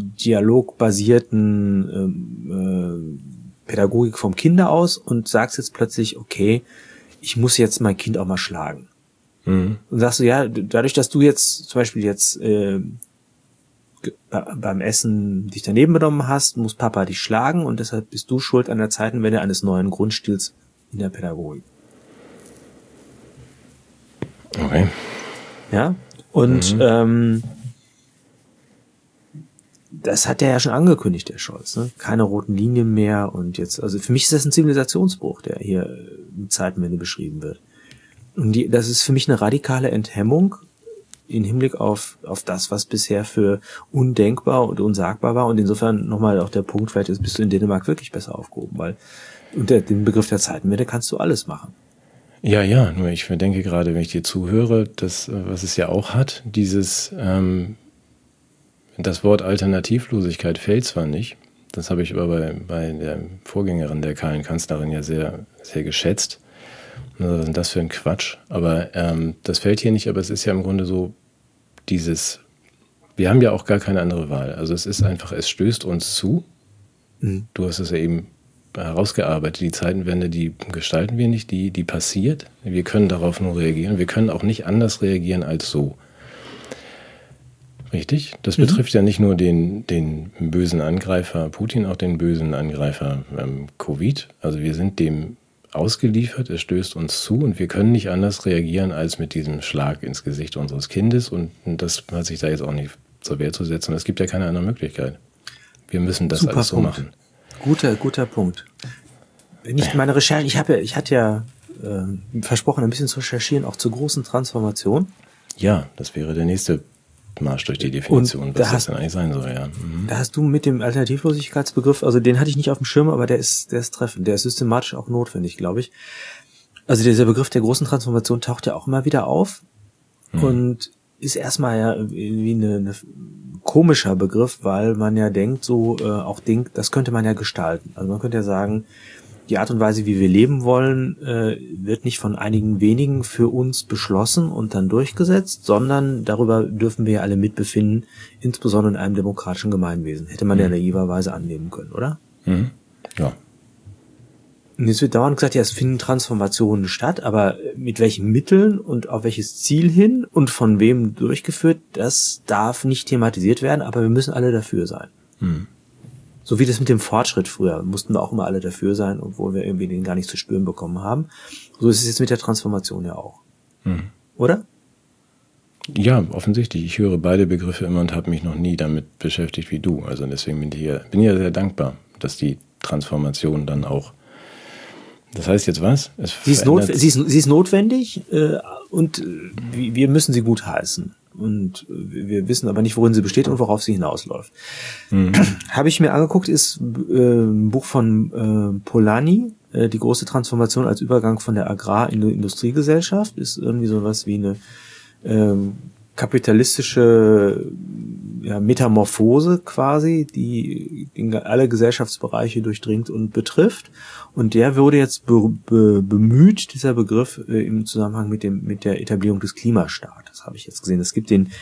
dialogbasierten Pädagogik vom Kinder aus und sagst jetzt plötzlich, okay, ich muss jetzt mein Kind auch mal schlagen. Und sagst du, ja, dadurch, dass du jetzt zum Beispiel jetzt beim Essen dich daneben benommen hast, muss Papa dich schlagen und deshalb bist du schuld an der Zeitenwende eines neuen Grundstils in der Pädagogik. Okay. Ja, und das hat er ja schon angekündigt, der Scholz, ne? Keine roten Linien mehr und jetzt, also für mich ist das ein Zivilisationsbruch, der hier mit Zeitenwende beschrieben wird. Und das ist für mich eine radikale Enthemmung im Hinblick auf das, was bisher für undenkbar und unsagbar war. Und insofern nochmal auch der Punkt, vielleicht bist du in Dänemark wirklich besser aufgehoben, weil unter dem Begriff der Zeitenwende kannst du alles machen. Ja, nur ich denke gerade, wenn ich dir zuhöre, das, was es ja auch hat, das Wort Alternativlosigkeit fällt zwar nicht, das habe ich aber bei der Vorgängerin der kahlen Kanzlerin ja sehr, sehr geschätzt. Was ist denn das für ein Quatsch? Aber das fällt hier nicht, aber es ist ja im Grunde so wir haben ja auch gar keine andere Wahl. Also es ist einfach, es stößt uns zu. Du hast es ja eben herausgearbeitet, die Zeitenwende, die gestalten wir nicht, die passiert. Wir können darauf nur reagieren. Wir können auch nicht anders reagieren als so. Richtig? Das betrifft ja nicht nur den bösen Angreifer Putin, auch den bösen Angreifer Covid. Also wir sind dem ausgeliefert, es stößt uns zu und wir können nicht anders reagieren als mit diesem Schlag ins Gesicht unseres Kindes und das hat sich da jetzt auch nicht zur Wehr zu setzen. Es gibt ja keine andere Möglichkeit. Wir müssen das Super alles so Punkt. machen. Guter Punkt. Wenn ich meine Recherche, ich hatte ja versprochen, ein bisschen zu recherchieren, auch zur großen Transformation. Ja, das wäre der nächste Marsch durch die Definition, was das denn eigentlich sein soll, ja. Da hast du mit dem Alternativlosigkeitsbegriff, also den hatte ich nicht auf dem Schirm, aber der ist treffend, der ist systematisch auch notwendig, glaube ich. Also dieser Begriff der großen Transformation taucht ja auch immer wieder auf und ist erstmal ja wie eine komischer Begriff, weil man ja denkt, das könnte man ja gestalten. Also man könnte ja sagen, die Art und Weise, wie wir leben wollen, wird nicht von einigen wenigen für uns beschlossen und dann durchgesetzt, sondern darüber dürfen wir ja alle mitbefinden, insbesondere in einem demokratischen Gemeinwesen. Hätte man ja naiverweise annehmen können, oder? Ja. Und jetzt wird dauernd gesagt, ja, es finden Transformationen statt, aber mit welchen Mitteln und auf welches Ziel hin und von wem durchgeführt, das darf nicht thematisiert werden, aber wir müssen alle dafür sein. So wie das mit dem Fortschritt früher, mussten wir auch immer alle dafür sein, obwohl wir irgendwie den gar nicht zu spüren bekommen haben. So ist es jetzt mit der Transformation ja auch. Oder? Ja, offensichtlich. Ich höre beide Begriffe immer und habe mich noch nie damit beschäftigt wie du. Also deswegen bin ich ja sehr dankbar, dass die Transformation dann auch. Das heißt jetzt was? Sie ist notwendig und wir müssen sie gutheißen. Und wir wissen aber nicht, worin sie besteht und worauf sie hinausläuft. Habe ich mir angeguckt, ist ein Buch von Polanyi, die große Transformation als Übergang von der Agrar- in die Industriegesellschaft, ist irgendwie sowas wie eine kapitalistische Metamorphose quasi, die alle Gesellschaftsbereiche durchdringt und betrifft. Und der wurde jetzt bemüht, dieser Begriff im Zusammenhang mit der Etablierung des Klimastaates, habe ich jetzt gesehen. Es gibt den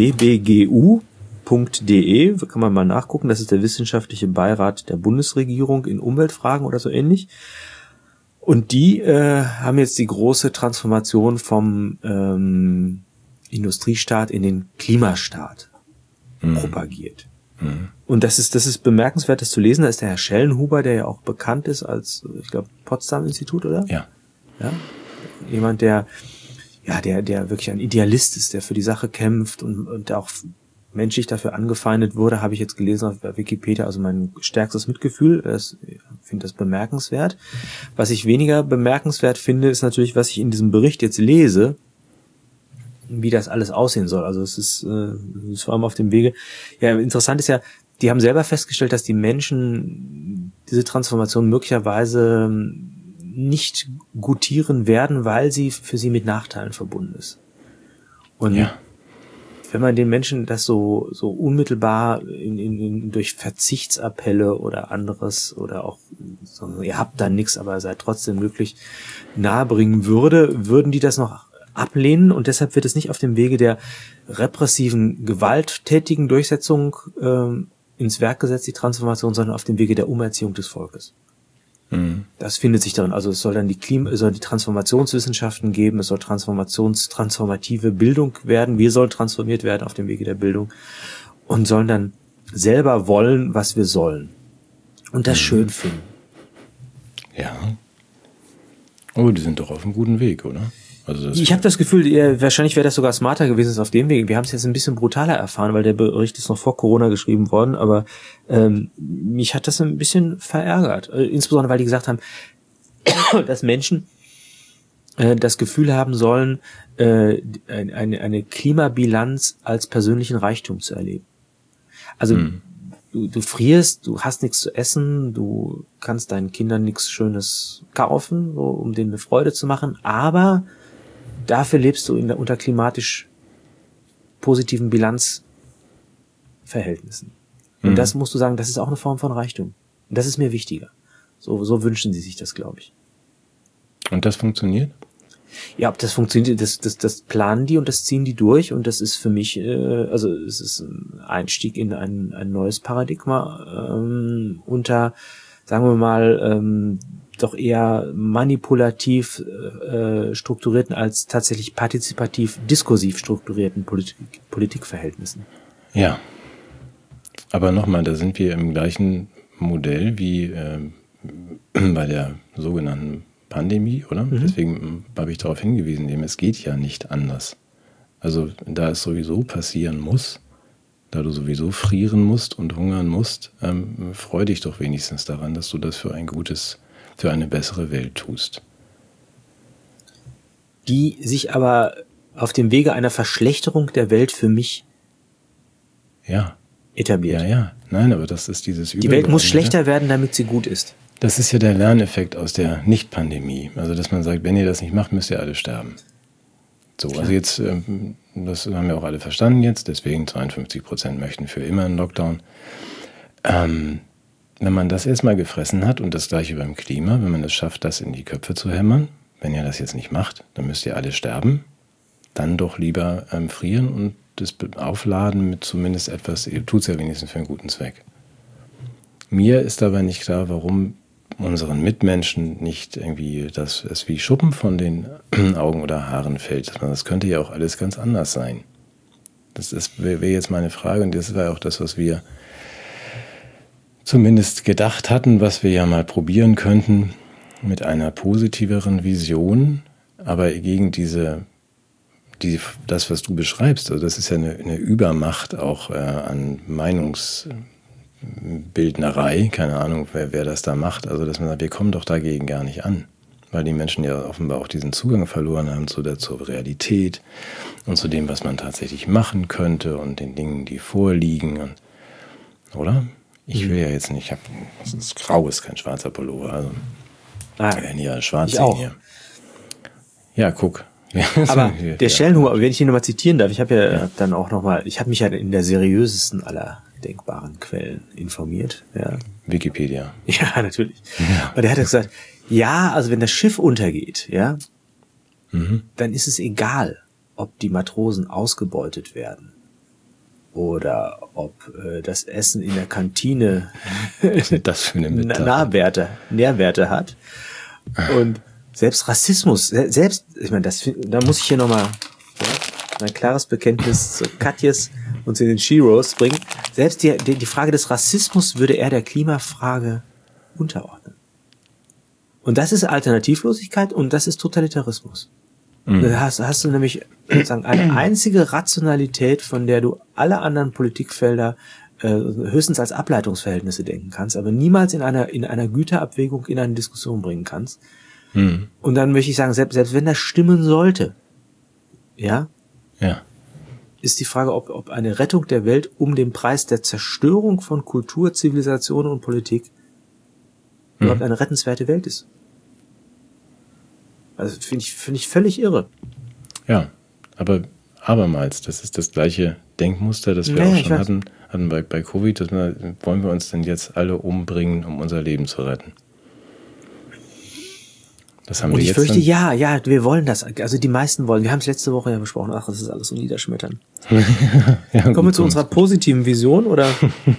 wbgu.de, kann man mal nachgucken, das ist der wissenschaftliche Beirat der Bundesregierung in Umweltfragen oder so ähnlich. Und die haben jetzt die große Transformation vom Industriestaat in den Klimastaat propagiert. Und das ist bemerkenswert, das zu lesen. Da ist der Herr Schellenhuber, der ja auch bekannt ist als, ich glaube, Potsdam-Institut, oder? Ja. Ja. Jemand, der wirklich ein Idealist ist, der für die Sache kämpft und auch menschlich dafür angefeindet wurde, habe ich jetzt gelesen auf Wikipedia, also mein stärkstes Mitgefühl. Ich finde das bemerkenswert. Was ich weniger bemerkenswert finde, ist natürlich, was ich in diesem Bericht jetzt lese, wie das alles aussehen soll. Also es ist vor allem auf dem Wege. Ja, interessant ist ja, die haben selber festgestellt, dass die Menschen diese Transformation möglicherweise nicht gutieren werden, weil sie für sie mit Nachteilen verbunden ist. Und wenn man den Menschen das so unmittelbar durch Verzichtsappelle oder anderes oder auch so, ihr habt da nichts, aber seid trotzdem glücklich, nahebringen würde, würden die das noch ablehnen, und deshalb wird es nicht auf dem Wege der repressiven, gewalttätigen Durchsetzung ins Werk gesetzt, die Transformation, sondern auf dem Wege der Umerziehung des Volkes. Das findet sich darin. Also es soll dann die Transformationswissenschaften geben, es soll transformative Bildung werden, wir sollen transformiert werden auf dem Wege der Bildung und sollen dann selber wollen, was wir sollen. Und das schön finden. Ja. Aber die sind doch auf einem guten Weg, oder? Also ich habe das Gefühl, wahrscheinlich wäre das sogar smarter gewesen als auf dem Weg. Wir haben es jetzt ein bisschen brutaler erfahren, weil der Bericht ist noch vor Corona geschrieben worden, aber mich hat das ein bisschen verärgert. Insbesondere, weil die gesagt haben, dass Menschen das Gefühl haben sollen, eine Klimabilanz als persönlichen Reichtum zu erleben. Also du frierst, du hast nichts zu essen, du kannst deinen Kindern nichts Schönes kaufen, so, um denen eine Freude zu machen, aber dafür lebst du unter klimatisch positiven Bilanzverhältnissen. Und das musst du sagen, das ist auch eine Form von Reichtum. Und das ist mir wichtiger. So wünschen sie sich das, glaube ich. Und das funktioniert? Ja, ob das funktioniert, das planen die und das ziehen die durch, und das ist für mich, also es ist ein Einstieg in ein neues Paradigma unter, sagen wir mal, doch eher manipulativ strukturierten als tatsächlich partizipativ, diskursiv strukturierten Politikverhältnissen. Ja. Aber nochmal, da sind wir im gleichen Modell wie bei der sogenannten Pandemie, oder? Deswegen habe ich darauf hingewiesen, es geht ja nicht anders. Also da es sowieso passieren muss, da du sowieso frieren musst und hungern musst, freu dich doch wenigstens daran, dass du das für eine bessere Welt tust. Die sich aber auf dem Wege einer Verschlechterung der Welt für mich etabliert. Ja. Nein, aber das ist dieses Die Welt muss schlechter werden, damit sie gut ist. Das ist ja der Lerneffekt aus der Nicht-Pandemie. Also, dass man sagt, wenn ihr das nicht macht, müsst ihr alle sterben. So, klar. Also jetzt, das haben wir auch alle verstanden jetzt, deswegen 52% möchten für immer einen Lockdown. Wenn man das erstmal gefressen hat, und das Gleiche beim Klima, wenn man es schafft, das in die Köpfe zu hämmern, wenn ihr das jetzt nicht macht, dann müsst ihr alle sterben, dann doch lieber frieren und das aufladen mit zumindest etwas, ihr tut es ja wenigstens für einen guten Zweck. Mir ist dabei nicht klar, warum unseren Mitmenschen nicht irgendwie es wie Schuppen von den Augen oder Haaren fällt. Das könnte ja auch alles ganz anders sein. Das wäre jetzt meine Frage, und das war auch das, was wir zumindest gedacht hatten, was wir ja mal probieren könnten mit einer positiveren Vision, aber gegen das, was du beschreibst, also das ist ja eine Übermacht auch an Meinungsbildnerei, keine Ahnung, wer das da macht, also dass man sagt, wir kommen doch dagegen gar nicht an, weil die Menschen ja offenbar auch diesen Zugang verloren haben zur Realität und zu dem, was man tatsächlich machen könnte und den Dingen, die vorliegen, oder? Ich will ja jetzt nicht, es ist grau, ist kein schwarzer Pullover, also wir werden ja schwarz sehen hier. Ja, guck. Aber der Schellenhuber, wenn ich ihn nochmal zitieren darf, ich habe ja dann auch nochmal, ich habe mich ja in der seriösesten aller denkbaren Quellen informiert. Ja. Wikipedia. Ja, natürlich. Ja. Und der hat ja gesagt, also wenn das Schiff untergeht, dann ist es egal, ob die Matrosen ausgebeutet werden oder ob das Essen in der Kantine das für eine Nährwerte hat. Und selbst Rassismus, ich meine, da muss ich hier nochmal ein klares Bekenntnis zu Katjes uns in den She-Roast bringen. Selbst die Frage des Rassismus würde er der Klimafrage unterordnen. Und das ist Alternativlosigkeit und das ist Totalitarismus. Da hast du nämlich sozusagen eine einzige Rationalität, von der du alle anderen Politikfelder höchstens als Ableitungsverhältnisse denken kannst, aber niemals in einer Güterabwägung in eine Diskussion bringen kannst. Und dann möchte ich sagen, selbst wenn das stimmen sollte, ja, ist die Frage, ob eine Rettung der Welt um den Preis der Zerstörung von Kultur, Zivilisation und Politik überhaupt eine rettenswerte Welt ist. Also finde ich völlig irre. Ja, aber abermals, das ist das gleiche Denkmuster, das wir auch schon hatten bei Covid. Wollen wir uns denn jetzt alle umbringen, um unser Leben zu retten? Das haben wir jetzt. Und ich fürchte, ja, wir wollen das. Also die meisten wollen. Wir haben es letzte Woche ja besprochen. Ach, das ist alles so niederschmetternd. Kommen wir zu unserer positiven Vision, oder?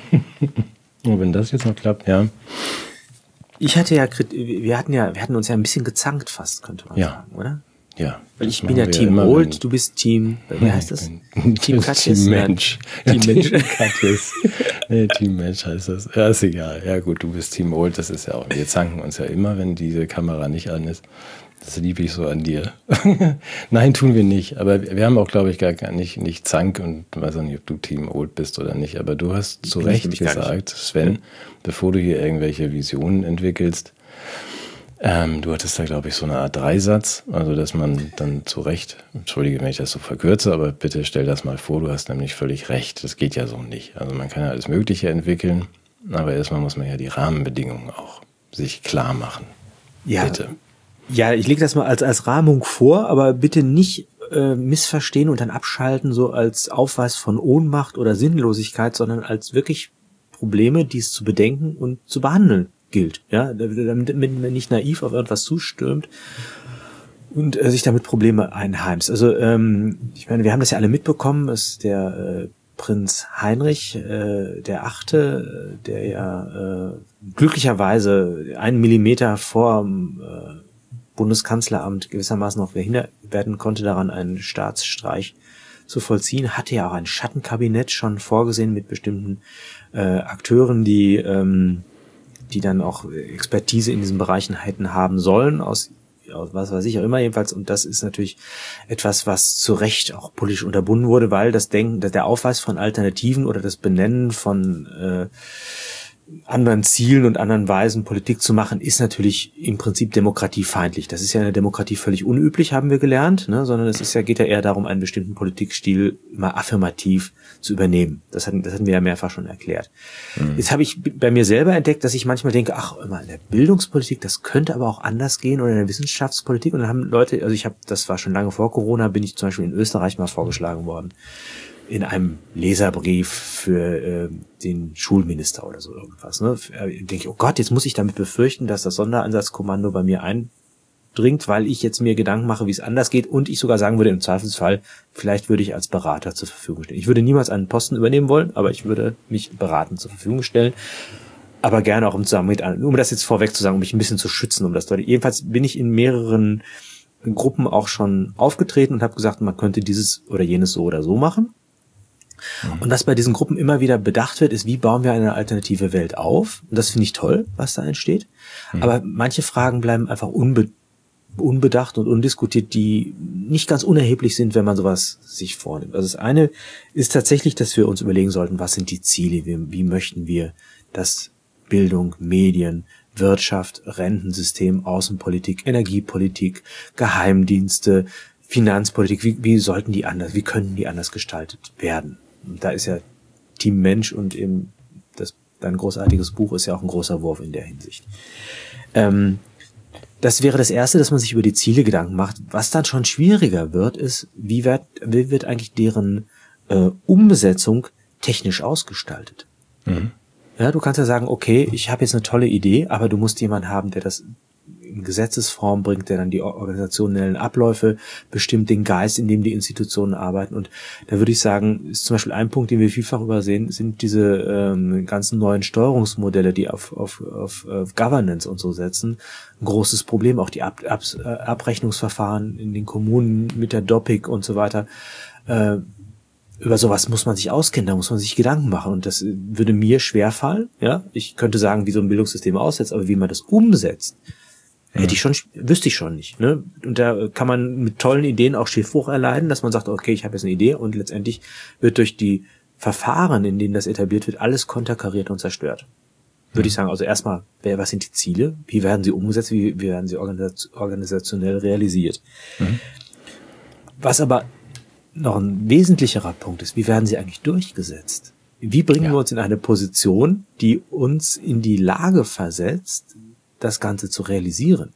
Und wenn das jetzt noch klappt, ja. Wir hatten uns ja ein bisschen gezankt fast, könnte man sagen, oder? Ja. Weil ich bin ja Team Old, du bist Team, wie heißt das? Team Katjes? Team Mensch. Team Katjes. Nee, Team Mensch heißt das. Ja, ist egal. Ja gut, du bist Team Old, das ist ja auch, wir zanken uns ja immer, wenn diese Kamera nicht an ist. Das liebe ich so an dir. Nein, tun wir nicht. Aber wir haben auch, glaube ich, gar nicht Zank und ich weiß auch nicht, ob du Team Old bist oder nicht. Aber du hast zu Recht gesagt, Sven, bevor du hier irgendwelche Visionen entwickelst, du hattest da, glaube ich, so eine Art Dreisatz, also dass man dann zu Recht, entschuldige, wenn ich das so verkürze, aber bitte stell das mal vor, du hast nämlich völlig recht, das geht ja so nicht. Also man kann ja alles Mögliche entwickeln, aber erstmal muss man ja die Rahmenbedingungen auch sich klar machen. Ja. Bitte. Ja, ich lege das mal als Rahmung vor, aber bitte nicht missverstehen und dann abschalten, so als Aufweis von Ohnmacht oder Sinnlosigkeit, sondern als wirklich Probleme, die es zu bedenken und zu behandeln gilt. Ja, damit man nicht naiv auf irgendwas zustürmt und sich damit Probleme einheimst. Also ich meine, wir haben das ja alle mitbekommen, dass der Prinz Heinrich, der Achte, der ja glücklicherweise 1 Millimeter vor Bundeskanzleramt gewissermaßen noch verhindert werden konnte, daran einen Staatsstreich zu vollziehen, hatte ja auch ein Schattenkabinett schon vorgesehen mit bestimmten Akteuren, die dann auch Expertise in diesen Bereichen hätten haben sollen, aus was weiß ich auch immer jedenfalls. Und das ist natürlich etwas, was zu Recht auch politisch unterbunden wurde, weil das Denken, der Aufweis von Alternativen oder das Benennen von anderen Zielen und anderen Weisen Politik zu machen, ist natürlich im Prinzip demokratiefeindlich. Das ist ja in der Demokratie völlig unüblich, haben wir gelernt, ne? Sondern geht ja eher darum, einen bestimmten Politikstil immer affirmativ zu übernehmen. Das hatten wir ja mehrfach schon erklärt. Jetzt habe ich bei mir selber entdeckt, dass ich manchmal denke, in der Bildungspolitik, das könnte aber auch anders gehen, oder in der Wissenschaftspolitik. Und dann haben Leute, das war schon lange vor Corona, bin ich zum Beispiel in Österreich mal vorgeschlagen worden, in einem Leserbrief für den Schulminister oder so irgendwas. Ne? Denke ich, oh Gott, jetzt muss ich damit befürchten, dass das Sondereinsatzkommando bei mir eindringt, weil ich jetzt mir Gedanken mache, wie es anders geht, und ich sogar sagen würde, im Zweifelsfall, vielleicht würde ich als Berater zur Verfügung stellen. Ich würde niemals einen Posten übernehmen wollen, aber ich würde mich beratend zur Verfügung stellen. Aber gerne auch im Zusammenhang mit anderen, um das jetzt vorweg zu sagen, um mich ein bisschen zu schützen, um das deutlich. Jedenfalls bin ich in mehreren Gruppen auch schon aufgetreten und habe gesagt, man könnte dieses oder jenes so oder so machen. Und was bei diesen Gruppen immer wieder bedacht wird, ist, wie bauen wir eine alternative Welt auf? Und das finde ich toll, was da entsteht. Aber manche Fragen bleiben einfach unbedacht und undiskutiert, die nicht ganz unerheblich sind, wenn man sowas sich vornimmt. Also das eine ist tatsächlich, dass wir uns überlegen sollten, was sind die Ziele? Wie möchten wir, dass Bildung, Medien, Wirtschaft, Rentensystem, Außenpolitik, Energiepolitik, Geheimdienste, Finanzpolitik, wie können die anders gestaltet werden? Und da ist ja Team Mensch und eben dein großartiges Buch ist ja auch ein großer Wurf in der Hinsicht. Das wäre das Erste, dass man sich über die Ziele Gedanken macht. Was dann schon schwieriger wird, ist, wie wird eigentlich deren Umsetzung technisch ausgestaltet? Ja, du kannst ja sagen, okay, ich habe jetzt eine tolle Idee, aber du musst jemanden haben, der das in Gesetzesform bringt, der dann die organisationellen Abläufe bestimmt, den Geist, in dem die Institutionen arbeiten. Und da würde ich sagen, ist zum Beispiel ein Punkt, den wir vielfach übersehen, sind diese ganzen neuen Steuerungsmodelle, die auf Governance und so setzen. Ein großes Problem, auch die Abrechnungsverfahren in den Kommunen mit der DOPIC und so weiter. über sowas muss man sich auskennen, da muss man sich Gedanken machen und das würde mir schwerfallen, ja. Ich könnte sagen, wie so ein Bildungssystem aussetzt, aber wie man das umsetzt, wüsste ich schon nicht, ne? Und da kann man mit tollen Ideen auch Schiffbruch erleiden, dass man sagt, okay, ich habe jetzt eine Idee und letztendlich wird durch die Verfahren, in denen das etabliert wird, alles konterkariert und zerstört. Würde ich sagen, also erstmal, was sind die Ziele? Wie werden sie umgesetzt? Wie werden sie organisationell realisiert? Was aber noch ein wesentlicherer Punkt ist, wie werden sie eigentlich durchgesetzt? Wie bringen wir uns in eine Position, die uns in die Lage versetzt, das Ganze zu realisieren?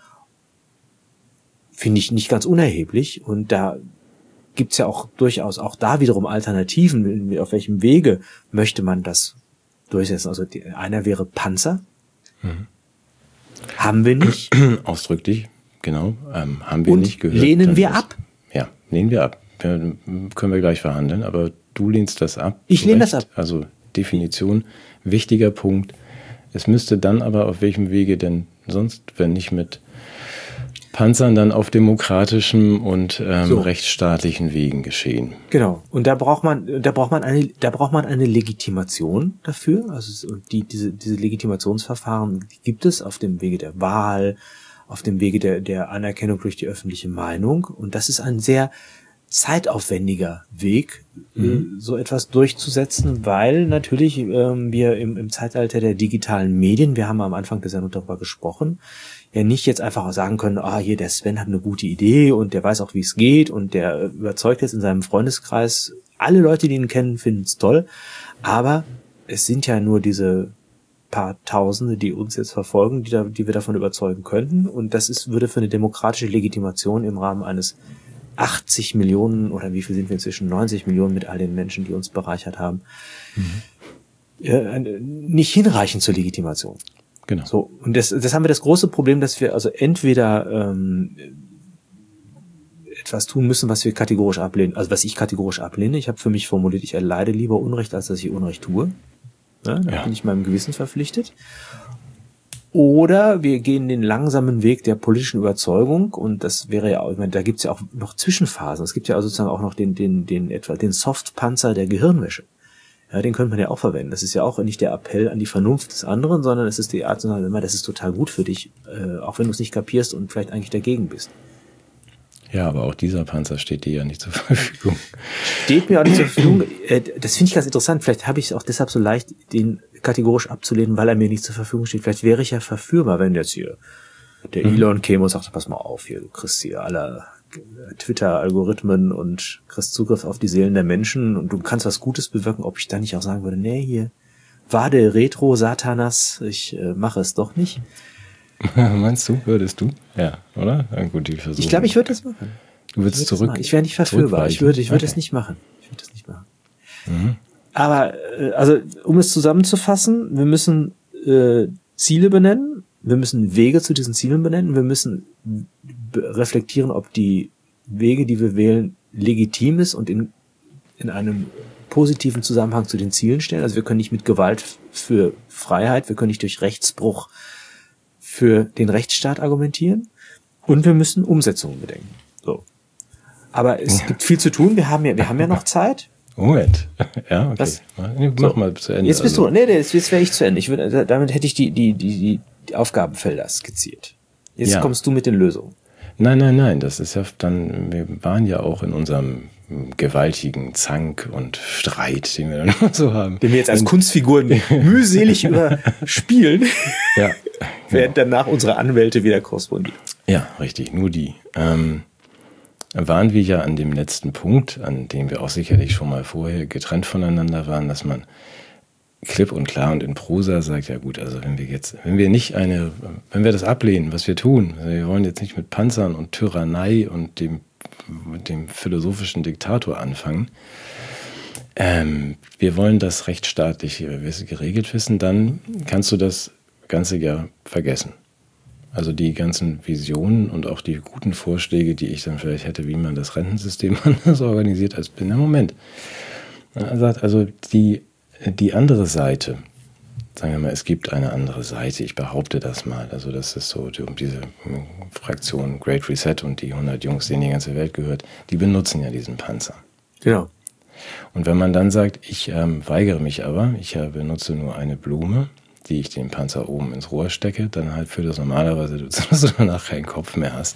Finde ich nicht ganz unerheblich. Und da gibt's ja auch durchaus auch da wiederum Alternativen. Auf welchem Wege möchte man das durchsetzen? Also einer wäre Panzer. Haben wir nicht. Ausdrücklich, genau. Haben wir Und nicht gehört. Lehnen wir ab? Ja, lehnen wir ab. Können wir gleich verhandeln, aber du lehnst das ab. Ich lehne das ab. Also Definition, wichtiger Punkt. Es müsste dann aber auf welchem Wege denn sonst, wenn nicht mit Panzern, dann auf demokratischen und rechtsstaatlichen Wegen geschehen. Genau. Und da braucht man eine Legitimation dafür. Also diese Legitimationsverfahren gibt es auf dem Wege der Wahl, auf dem Wege der Anerkennung durch die öffentliche Meinung. Und das ist ein sehr zeitaufwendiger Weg, so etwas durchzusetzen, weil natürlich wir im Zeitalter der digitalen Medien, wir haben am Anfang der Sendung darüber gesprochen, ja nicht jetzt einfach sagen können, hier der Sven hat eine gute Idee und der weiß auch, wie es geht und der überzeugt jetzt in seinem Freundeskreis, alle Leute, die ihn kennen, finden es toll, aber es sind ja nur diese paar Tausende, die uns jetzt verfolgen, die wir davon überzeugen könnten und das würde für eine demokratische Legitimation im Rahmen eines 80 Millionen oder wie viel sind wir inzwischen? 90 Millionen mit all den Menschen, die uns bereichert haben. Nicht hinreichend zur Legitimation. Genau. So. Und das haben wir das große Problem, dass wir also entweder etwas tun müssen, was wir kategorisch ablehnen, also was ich kategorisch ablehne. Ich habe für mich formuliert, ich erleide lieber Unrecht, als dass ich Unrecht tue. Ja, da bin ich meinem Gewissen verpflichtet. Oder wir gehen den langsamen Weg der politischen Überzeugung und das wäre ja auch, ich meine, da gibt's ja auch noch Zwischenphasen. Es gibt ja also sozusagen auch noch den Softpanzer der Gehirnwäsche. Ja, den könnte man ja auch verwenden. Das ist ja auch nicht der Appell an die Vernunft des anderen, sondern es ist die Art zu sagen, immer, das ist total gut für dich, auch wenn du es nicht kapierst und vielleicht eigentlich dagegen bist. Ja, aber auch dieser Panzer steht dir ja nicht zur Verfügung. Steht mir auch nicht zur Verfügung. Das finde ich ganz interessant. Vielleicht habe ich es auch deshalb so leicht, den kategorisch abzulehnen, weil er mir nicht zur Verfügung steht. Vielleicht wäre ich ja verführbar, wenn jetzt hier der Elon käme und sagt, pass mal auf, hier, du kriegst hier alle Twitter-Algorithmen und kriegst Zugriff auf die Seelen der Menschen und du kannst was Gutes bewirken, ob ich dann nicht auch sagen würde, nee, hier, Wade Retro Satanas, ich mache es doch nicht. Meinst du, würdest du? Ja, oder? Ja, gut, die Versuchung. Ich glaube, ich würde das machen. Du würdest zurück. Ich wäre nicht verführbar. Ich würde das nicht machen. Aber, also, um es zusammenzufassen, wir müssen Ziele benennen, wir müssen Wege zu diesen Zielen benennen, wir müssen reflektieren, ob die Wege, die wir wählen, legitim ist und in einem positiven Zusammenhang zu den Zielen stellen. Also wir können nicht mit Gewalt für Freiheit, wir können nicht durch Rechtsbruch für den Rechtsstaat argumentieren und wir müssen Umsetzungen bedenken. So. Aber es gibt viel zu tun. Wir haben ja noch Zeit. Moment. Ja, okay. Mach mal zu Ende. Jetzt bist du. Jetzt wäre ich zu Ende. Damit hätte ich die Aufgabenfelder skizziert. Jetzt kommst du mit den Lösungen. Nein. Das ist ja dann, wir waren ja auch in unserem gewaltigen Zank und Streit, den wir dann so haben. Den wir jetzt als Kunstfiguren mühselig überspielen. Ja. Während danach unsere Anwälte wieder korrespondieren. Ja, richtig, nur die. Waren wir ja an dem letzten Punkt, an dem wir auch sicherlich schon mal vorher getrennt voneinander waren, dass man klipp und klar und in Prosa sagt, ja gut, also wenn wir das ablehnen, was wir tun, also wir wollen jetzt nicht mit Panzern und Tyrannei und dem philosophischen Diktator anfangen, wir wollen das rechtsstaatlich geregelt wissen, dann kannst du das Ganze ja vergessen. Also die ganzen Visionen und auch die guten Vorschläge, die ich dann vielleicht hätte, wie man das Rentensystem anders organisiert, als bin im Moment. Er sagt also, die andere Seite, sagen wir mal, es gibt eine andere Seite, ich behaupte das mal, also das ist so, diese Fraktion Great Reset und die 100 Jungs, denen die ganze Welt gehört, die benutzen ja diesen Panzer. Genau. Und wenn man dann sagt, ich weigere mich aber, ich benutze nur eine Blume, die ich den Panzer oben ins Rohr stecke, dann halt führt das normalerweise dazu, dass du danach keinen Kopf mehr hast.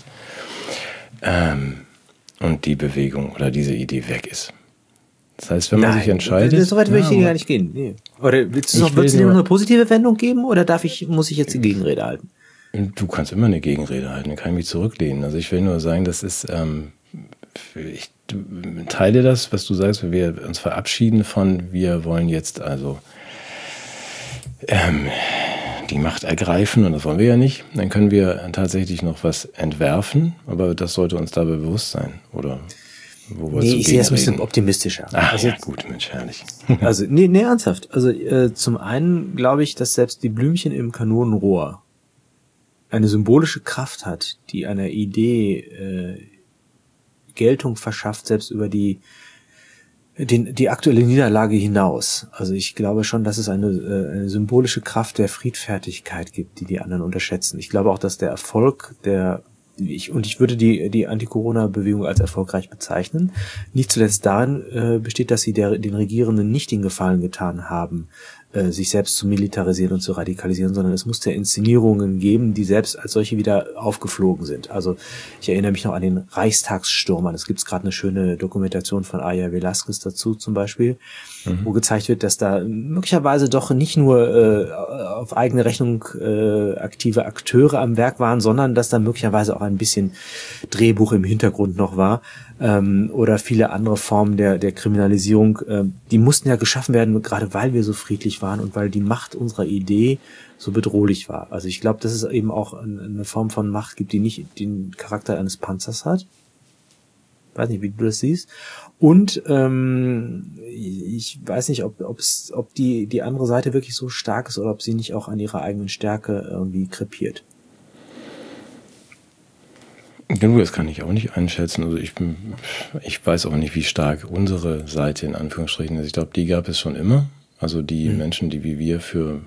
Und die Bewegung oder diese Idee weg ist. Das heißt, wenn man sich entscheidet... So weit will ich hier gar nicht gehen. Nee. Oder willst du noch eine positive Wendung geben oder muss ich jetzt die Gegenrede halten? Du kannst immer eine Gegenrede halten, dann kann ich mich zurücklehnen. Also ich will nur sagen, das ist... ich teile das, was du sagst, wenn wir uns verabschieden von, wir wollen jetzt also die Macht ergreifen und das wollen wir ja nicht, dann können wir tatsächlich noch was entwerfen, aber das sollte uns dabei bewusst sein, oder? Ich sehe es ein bisschen optimistischer. Ach, also ja, gut, Mensch, herrlich. Also, ernsthaft. Also, zum einen glaube ich, dass selbst die Blümchen im Kanonenrohr eine symbolische Kraft hat, die einer Idee Geltung verschafft, selbst über die aktuelle Niederlage hinaus. Also ich glaube schon, dass es eine symbolische Kraft der Friedfertigkeit gibt, die anderen unterschätzen. Ich glaube auch, dass der Erfolg ich würde die Anti-Corona-Bewegung als erfolgreich bezeichnen, nicht zuletzt darin besteht, dass sie den Regierenden nicht den Gefallen getan haben, sich selbst zu militarisieren und zu radikalisieren, sondern es musste Inszenierungen geben, die selbst als solche wieder aufgeflogen sind. Also ich erinnere mich noch an den Reichstagssturm an. Es gibt gerade eine schöne Dokumentation von Aya Velasquez dazu zum Beispiel, wo gezeigt wird, dass da möglicherweise doch nicht nur auf eigene Rechnung aktive Akteure am Werk waren, sondern dass da möglicherweise auch ein bisschen Drehbuch im Hintergrund noch war, oder viele andere Formen der Kriminalisierung. Die mussten ja geschaffen werden, gerade weil wir so friedlich waren und weil die Macht unserer Idee so bedrohlich war. Also ich glaube, dass es eben auch eine Form von Macht gibt, die nicht den Charakter eines Panzers hat. Weiß nicht, wie du das siehst. Und ich weiß nicht, ob die andere Seite wirklich so stark ist oder ob sie nicht auch an ihrer eigenen Stärke irgendwie krepiert. Genau, das kann ich auch nicht einschätzen. Also ich weiß auch nicht, wie stark unsere Seite in Anführungsstrichen ist. Ich glaube, die gab es schon immer. Also die Menschen, die wie wir für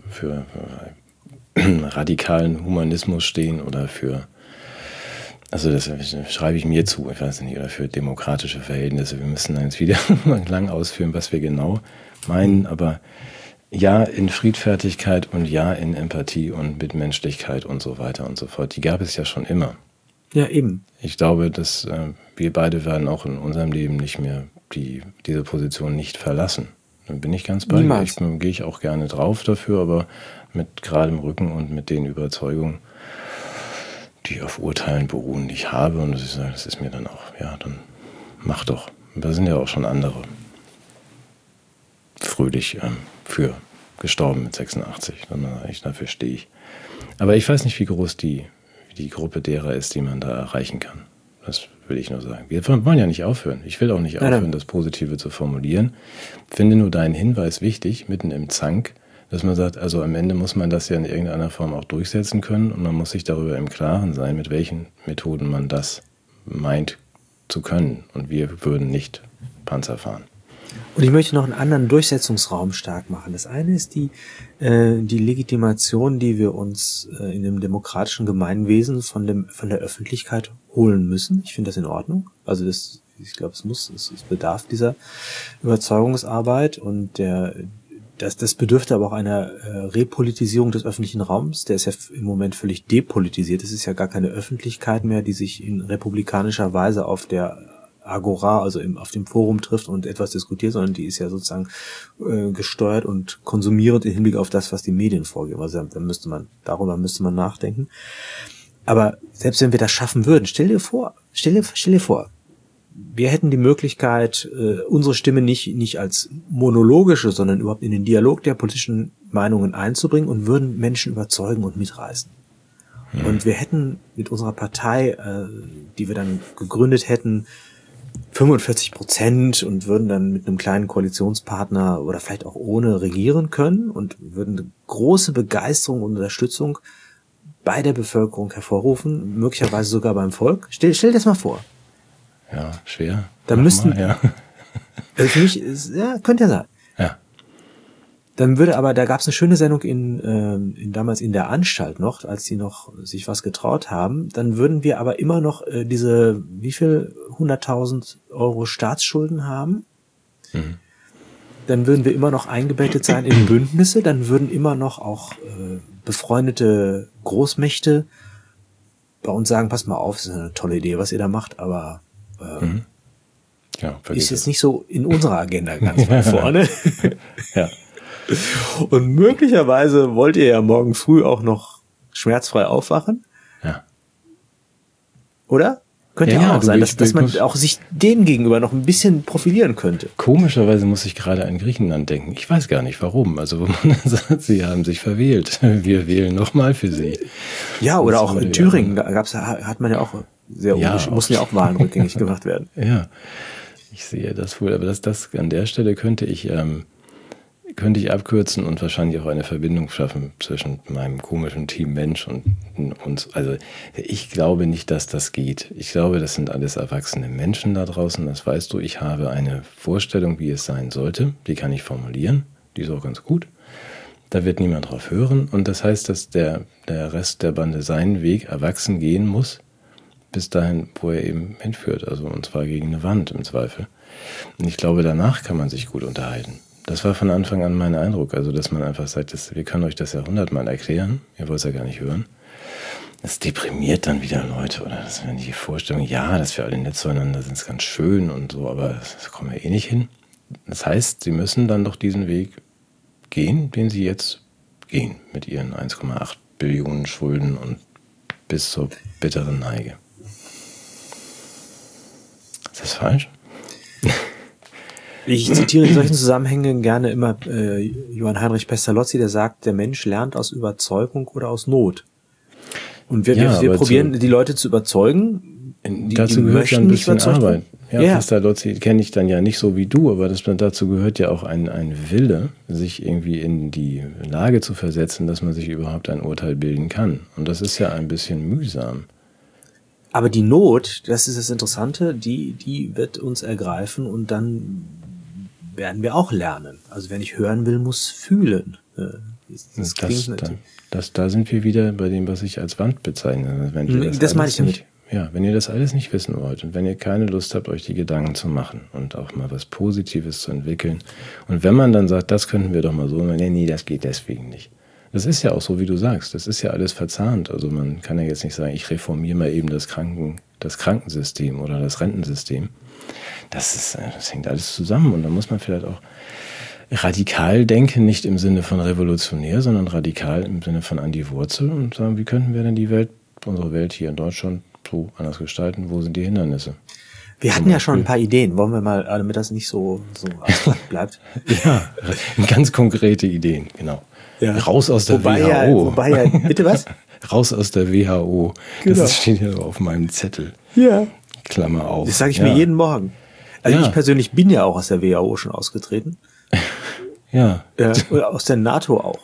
radikalen Humanismus stehen oder also das schreibe ich mir zu, ich weiß nicht, oder für demokratische Verhältnisse. Wir müssen dann jetzt wieder lang ausführen, was wir genau meinen, aber ja in Friedfertigkeit und ja in Empathie und Mitmenschlichkeit und so weiter und so fort. Die gab es ja schon immer. Ja, eben. Ich glaube, dass wir beide werden auch in unserem Leben nicht mehr diese Position nicht verlassen. Dann bin ich ganz bei dir. Gehe ich auch gerne drauf dafür, aber mit geradem Rücken und mit den Überzeugungen, die auf Urteilen beruhen, die ich habe. Und das ist mir dann auch, ja, dann mach doch. Da sind ja auch schon andere fröhlich für gestorben mit 86. Dafür stehe ich. Aber ich weiß nicht, wie groß die Gruppe derer ist, die man da erreichen kann. Das will ich nur sagen. Wir wollen ja nicht aufhören. Ich will auch nicht aufhören, das Positive zu formulieren. Finde nur deinen Hinweis wichtig, mitten im Zank, dass man sagt, also am Ende muss man das ja in irgendeiner Form auch durchsetzen können und man muss sich darüber im Klaren sein, mit welchen Methoden man das meint zu können. Und wir würden nicht Panzer fahren. Und ich möchte noch einen anderen Durchsetzungsraum stark machen. Das eine ist die Legitimation, die wir uns in dem demokratischen Gemeinwesen von der Öffentlichkeit holen müssen. Ich finde das in Ordnung. Also ich glaube, es bedarf dieser Überzeugungsarbeit und das bedürfte aber auch einer Repolitisierung des öffentlichen Raums. Der ist ja im Moment völlig depolitisiert. Es ist ja gar keine Öffentlichkeit mehr, die sich in republikanischer Weise auf der Agora, also auf dem Forum trifft und etwas diskutiert, sondern die ist ja sozusagen gesteuert und konsumierend im Hinblick auf das, was die Medien vorgeben. Also darüber müsste man nachdenken. Aber selbst wenn wir das schaffen würden, stell dir vor, wir hätten die Möglichkeit, unsere Stimme nicht als monologische, sondern überhaupt in den Dialog der politischen Meinungen einzubringen und würden Menschen überzeugen und mitreißen. Und wir hätten mit unserer Partei, die wir dann gegründet hätten, 45% und würden dann mit einem kleinen Koalitionspartner oder vielleicht auch ohne regieren können und würden eine große Begeisterung und Unterstützung bei der Bevölkerung hervorrufen, möglicherweise sogar beim Volk. Stell dir das mal vor. Ja, schwer. Dann müssten, ja. Also für mich, könnte ja sein. Ja. Dann da gab es eine schöne Sendung damals in der Anstalt noch, als die noch sich was getraut haben. Dann würden wir aber immer noch diese, wie viel 100.000 Euro Staatsschulden haben. dann würden wir immer noch eingebettet sein in Bündnisse, dann würden immer noch auch befreundete Großmächte bei uns sagen, pass mal auf, das ist eine tolle Idee, was ihr da macht, aber ist jetzt nicht so in unserer Agenda ganz weit vorne. Ja. Und möglicherweise wollt ihr ja morgen früh auch noch schmerzfrei aufwachen. Ja. Oder? Könnte ja auch sein, dass man auch sich denen gegenüber noch ein bisschen profilieren könnte. Komischerweise muss ich gerade an Griechenland denken. Ich weiß gar nicht warum. Also wo man sagt, sie haben sich verwählt. Wir wählen nochmal für sie. Ja, oder auch in Thüringen, da hat man ja auch mussten ja auch Wahlen rückgängig gemacht werden. Ja, ich sehe das wohl. Aber das an der Stelle könnte ich abkürzen und wahrscheinlich auch eine Verbindung schaffen zwischen meinem komischen Team Mensch und uns. Also ich glaube nicht, dass das geht. Ich glaube, das sind alles erwachsene Menschen da draußen. Das weißt du. Ich habe eine Vorstellung, wie es sein sollte. Die kann ich formulieren. Die ist auch ganz gut. Da wird niemand drauf hören. Und das heißt, dass der Rest der Bande seinen Weg erwachsen gehen muss, bis dahin, wo er eben hinführt. Also und zwar gegen eine Wand im Zweifel. Und ich glaube, danach kann man sich gut unterhalten. Das war von Anfang an mein Eindruck, also dass man einfach sagt, wir können euch das ja 100-mal erklären, ihr wollt es ja gar nicht hören. Das deprimiert dann wieder Leute, oder das wäre die Vorstellung, ja, dass wir alle nett zueinander sind, ist ganz schön und so, aber das kommen wir eh nicht hin. Das heißt, sie müssen dann doch diesen Weg gehen, den sie jetzt gehen, mit ihren 1,8 Billionen Schulden und bis zur bitteren Neige. Ist das falsch? Ich zitiere in solchen Zusammenhängen gerne immer Johann Heinrich Pestalozzi, der sagt, der Mensch lernt aus Überzeugung oder aus Not. Und wir probieren, die Leute zu überzeugen. Dazu gehört ja ein bisschen Arbeit. Ja, Pestalozzi kenne ich dann ja nicht so wie du, aber dazu gehört ja auch ein Wille, sich irgendwie in die Lage zu versetzen, dass man sich überhaupt ein Urteil bilden kann. Und das ist ja ein bisschen mühsam. Aber die Not, das ist das Interessante, die wird uns ergreifen und dann werden wir auch lernen. Also wer nicht hören will, muss fühlen. Da sind wir wieder bei dem, was ich als Wand bezeichne. Das meine ich damit. Ja, wenn ihr das alles nicht wissen wollt und wenn ihr keine Lust habt, euch die Gedanken zu machen und auch mal was Positives zu entwickeln und wenn man dann sagt, das könnten wir doch mal so, nee, das geht deswegen nicht. Das ist ja auch so, wie du sagst, das ist ja alles verzahnt. Also man kann ja jetzt nicht sagen, ich reformiere mal eben das Krankensystem oder das Rentensystem. Das hängt alles zusammen und da muss man vielleicht auch radikal denken, nicht im Sinne von revolutionär, sondern radikal im Sinne von an die Wurzel und sagen, wie könnten wir denn unsere Welt hier in Deutschland so anders gestalten, wo sind die Hindernisse? Wir hatten ja schon ein paar Ideen, wollen wir mal, damit das nicht so abstrakt bleibt. Ja, ganz konkrete Ideen, genau. Ja. Raus aus der WHO. Bitte was? Raus aus der WHO. Genau. Das steht hier auf meinem Zettel. Ja. Klammer auf. Das sage ich mir jeden Morgen. Also ich persönlich bin ja auch aus der WHO schon ausgetreten. Ja. Oder aus der NATO auch.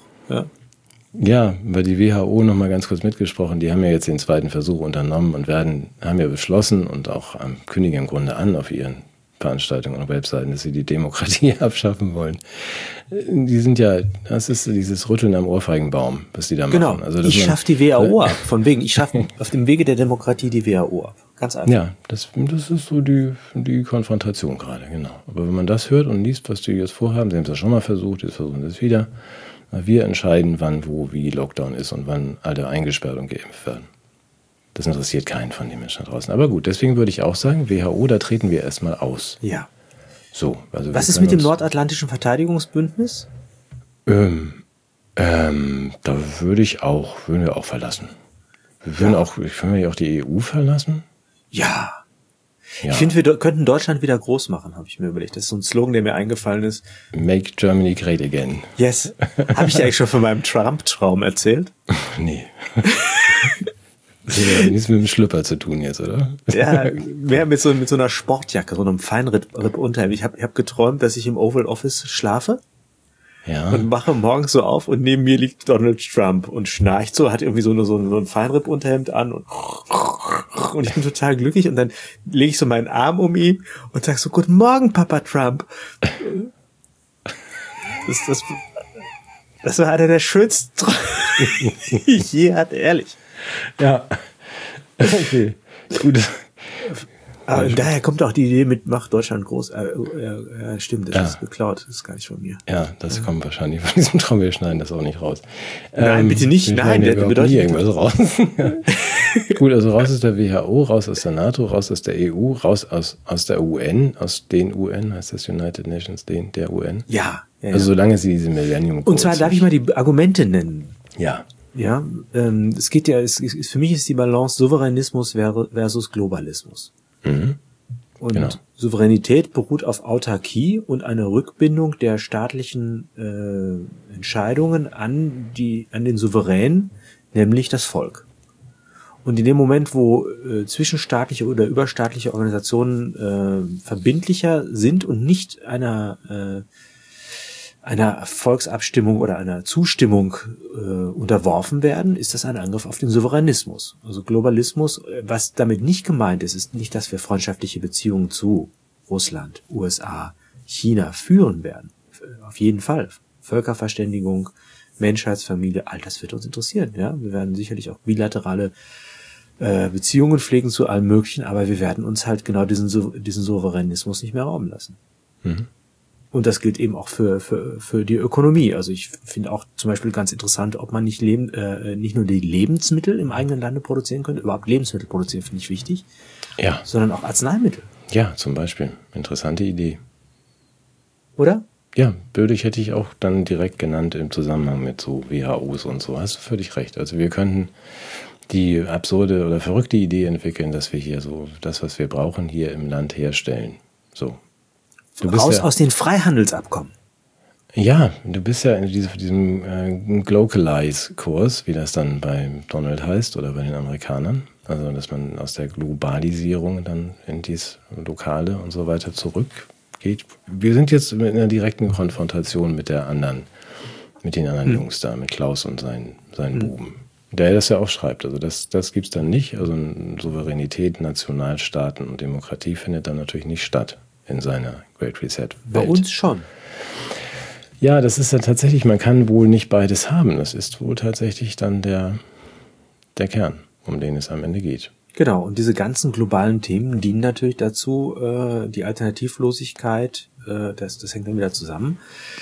Ja, weil die WHO noch mal ganz kurz mitgesprochen, die haben ja jetzt den zweiten Versuch unternommen und haben ja beschlossen und auch kündigen im Grunde an auf ihren Veranstaltungen und Webseiten, dass sie die Demokratie abschaffen wollen. Die sind ja, das ist dieses Rütteln am Ohrfeigenbaum, was die da machen. Genau, also, ich schaffe die WHO ab. Von wegen, ich schaffe auf dem Wege der Demokratie die WHO ab. Ganz einfach. Ja, das ist so die Konfrontation gerade, genau. Aber wenn man das hört und liest, was die jetzt vorhaben, sie haben es ja schon mal versucht, jetzt versuchen sie es wieder. Wir entscheiden, wann, wo, wie Lockdown ist und wann alle eingesperrt und geimpft werden. Das interessiert keinen von den Menschen da draußen. Aber gut, deswegen würde ich auch sagen, WHO, da treten wir erstmal aus. Ja. So, also was ist mit dem Nordatlantischen Verteidigungsbündnis? Da würden wir auch verlassen. Würden wir auch die EU verlassen? Ja. Ich finde, wir könnten Deutschland wieder groß machen, habe ich mir überlegt. Das ist so ein Slogan, der mir eingefallen ist. Make Germany great again. Yes. Habe ich dir eigentlich schon von meinem Trump-Traum erzählt? Nee. Das hat ja nichts mit dem Schlüpper zu tun jetzt, oder? Ja, mehr mit so einer Sportjacke, so einem Feinripp-Unterhemd. Ich hab geträumt, dass ich im Oval Office schlafe. Ja. Und mache morgens so auf und neben mir liegt Donald Trump und schnarcht so, hat irgendwie so ein Feinripp-Unterhemd an und ich bin total glücklich und dann lege ich so meinen Arm um ihn und sag so, guten Morgen, Papa Trump. Das war einer der schönsten Träume, die ich je hatte, ehrlich. Ja. Okay. Gut. daher kommt auch die Idee mit Mach Deutschland groß. Ja, stimmt, das ist geklaut, das ist gar nicht von mir. Ja, das kommt wahrscheinlich von diesem Traum, wir schneiden das auch nicht raus. Nein, bitte nicht, nein, der bedeutet nie irgendwas raus. Gut, also raus aus der WHO, raus aus der NATO, raus aus der EU, raus aus der UN, aus den UN, heißt das United Nations, der UN. Ja. Also solange sie diese Millennium Und zwar darf ich mal die Argumente nennen. Ja. Ja, es geht ja, für mich ist die Balance Souveränismus versus Globalismus. Mhm. Und genau. Souveränität beruht auf Autarkie und eine Rückbindung der staatlichen Entscheidungen an den Souverän, nämlich das Volk. Und in dem Moment, wo zwischenstaatliche oder überstaatliche Organisationen verbindlicher sind und nicht einer Volksabstimmung oder einer Zustimmung unterworfen werden, ist das ein Angriff auf den Souveränismus. Also Globalismus, was damit nicht gemeint ist, ist nicht, dass wir freundschaftliche Beziehungen zu Russland, USA, China führen werden. Auf jeden Fall. Völkerverständigung, Menschheitsfamilie, all das wird uns interessieren. Ja, wir werden sicherlich auch bilaterale Beziehungen pflegen zu allem Möglichen, aber wir werden uns halt genau diesen Souveränismus nicht mehr rauben lassen. Mhm. Und das gilt eben auch für die Ökonomie. Also ich finde auch zum Beispiel ganz interessant, ob man nicht nur die Lebensmittel im eigenen Lande produzieren könnte. Überhaupt Lebensmittel produzieren finde ich wichtig. Ja. Sondern auch Arzneimittel. Ja, zum Beispiel. Interessante Idee. Oder? Ja, hätte ich auch dann direkt genannt im Zusammenhang mit so WHOs und so. Hast du völlig recht. Also wir könnten die absurde oder verrückte Idee entwickeln, dass wir hier so das, was wir brauchen, hier im Land herstellen. So. Raus aus den Freihandelsabkommen. Ja, du bist ja in diesem Glocalize-Kurs, wie das dann bei Donald heißt oder bei den Amerikanern. Also, dass man aus der Globalisierung dann in dies Lokale und so weiter zurückgeht. Wir sind jetzt in einer direkten Konfrontation mit den anderen Jungs da, mit Klaus und seinen Buben. Der das ja auch schreibt. Also das gibt's dann nicht. Also Souveränität, Nationalstaaten und Demokratie findet dann natürlich nicht statt in seiner Great Reset-Welt. Bei uns schon. Ja, das ist ja tatsächlich, man kann wohl nicht beides haben. Das ist wohl tatsächlich dann der Kern, um den es am Ende geht. Genau, und diese ganzen globalen Themen dienen natürlich dazu, die Alternativlosigkeit, das hängt dann wieder zusammen,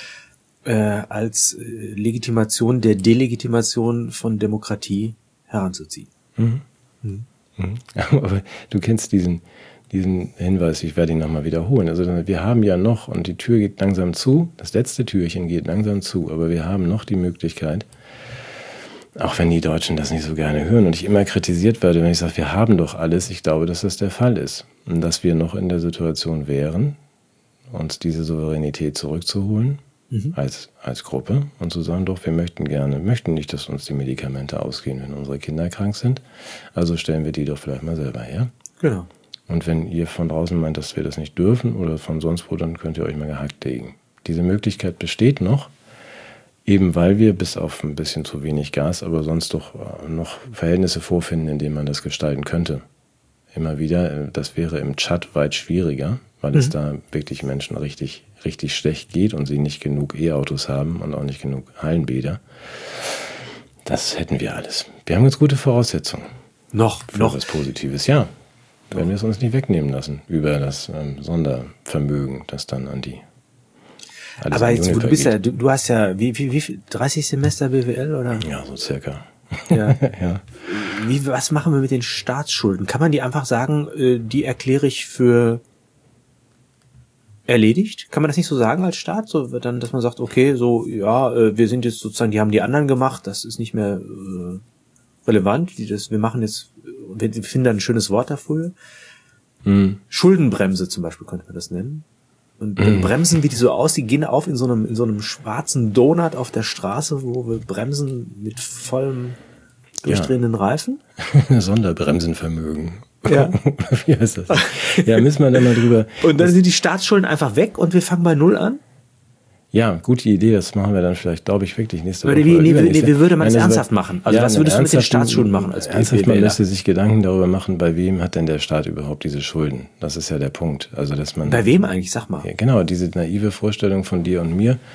als Legitimation der Delegitimation von Demokratie heranzuziehen. Mhm. Mhm. Mhm. Aber du kennst diesen Hinweis, ich werde ihn nochmal wiederholen. Also wir haben ja noch, und die Tür geht langsam zu, das letzte Türchen geht langsam zu, aber wir haben noch die Möglichkeit, auch wenn die Deutschen das nicht so gerne hören und ich immer kritisiert werde, wenn ich sage, wir haben doch alles, ich glaube, dass das der Fall ist. Und dass wir noch in der Situation wären, uns diese Souveränität zurückzuholen, als Gruppe und zu sagen, doch, wir möchten nicht, dass uns die Medikamente ausgehen, wenn unsere Kinder krank sind, also stellen wir die doch vielleicht mal selber her. Genau. Und wenn ihr von draußen meint, dass wir das nicht dürfen oder von sonst wo, dann könnt ihr euch mal gehackt legen. Diese Möglichkeit besteht noch, eben weil wir bis auf ein bisschen zu wenig Gas, aber sonst doch noch Verhältnisse vorfinden, in denen man das gestalten könnte. Immer wieder, das wäre im Tschad weit schwieriger, weil es da wirklich Menschen richtig schlecht geht und sie nicht genug E-Autos haben und auch nicht genug Hallenbäder. Das hätten wir alles. Wir haben ganz gute Voraussetzungen. Noch. Was Positives, ja. Wenn wir es uns nicht wegnehmen lassen über das Sondervermögen, das dann an die alles. Aber jetzt, du bist ja, du hast ja, wie 30 Semester BWL, oder? Ja, so circa. Ja. Ja. Was machen wir mit den Staatsschulden? Kann man die einfach sagen, die erkläre ich für erledigt? Kann man das nicht so sagen als Staat? So dann, dass man sagt, okay, so, ja, wir sind jetzt sozusagen, die haben die anderen gemacht, das ist nicht mehr relevant, wir machen jetzt, wir finden da ein schönes Wort dafür. Schuldenbremse zum Beispiel könnte man das nennen. Und dann bremsen wir die so aus, die gehen auf in so einem schwarzen Donut auf der Straße, wo wir bremsen mit vollem durchdrehenden Reifen. Sonderbremsenvermögen. Ja. Wie heißt das? Ja, müssen wir da mal drüber. Und dann sind die Staatsschulden einfach weg und wir fangen bei Null an? Ja, gute Idee, das machen wir dann vielleicht, glaube ich, wirklich nächste Woche. Wie würde man es ernsthaft machen? Also was würdest du mit den Staatsschulden machen als ernsthaft, man müsste sich Gedanken darüber machen, bei wem hat denn der Staat überhaupt diese Schulden? Das ist ja der Punkt. Also, dass man. Bei wem eigentlich? Sag mal. Ja, genau, diese naive Vorstellung von dir und mir,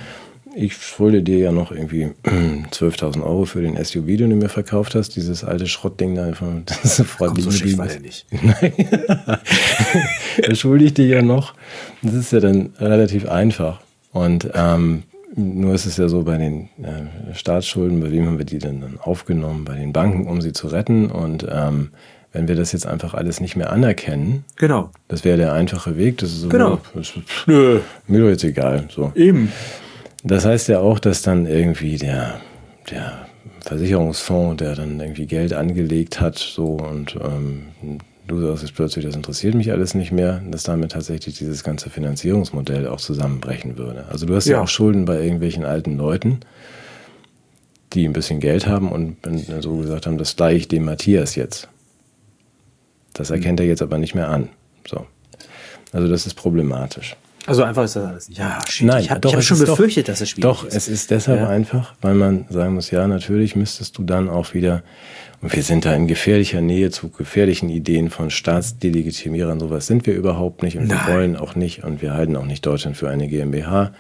Ich schulde dir ja noch irgendwie 12.000 Euro für den SUV, den du mir verkauft hast. Dieses alte Schrottding da. Das Komm, so schlecht war der nicht. Nein. Das schulde ich dir ja noch. Das ist ja dann relativ einfach. Und nur ist es ja so, bei den Staatsschulden, bei wem haben wir die denn dann aufgenommen? Bei den Banken, um sie zu retten. Und wenn wir das jetzt einfach alles nicht mehr anerkennen, genau, das wäre der einfache Weg. Das ist so, genau. Mir doch jetzt egal. So. Eben. Das heißt ja auch, dass dann irgendwie der Versicherungsfonds, der dann irgendwie Geld angelegt hat, so und du sagst jetzt plötzlich, das interessiert mich alles nicht mehr, dass damit tatsächlich dieses ganze Finanzierungsmodell auch zusammenbrechen würde. Also du hast ja auch Schulden bei irgendwelchen alten Leuten, die ein bisschen Geld haben und so gesagt haben, das leihe ich dem Matthias jetzt. Das erkennt er jetzt aber nicht mehr an. So. Also das ist problematisch. Also einfach ist das alles nicht. Ja, shit. Nein, ich hab schon befürchtet, dass es schwierig ist. Doch, es ist deshalb einfach, weil man sagen muss, ja, natürlich müsstest du dann auch wieder, und wir sind da in gefährlicher Nähe zu gefährlichen Ideen von Staatsdelegitimierern, sowas sind wir überhaupt nicht und wir wollen auch nicht und wir halten auch nicht Deutschland für eine GmbH.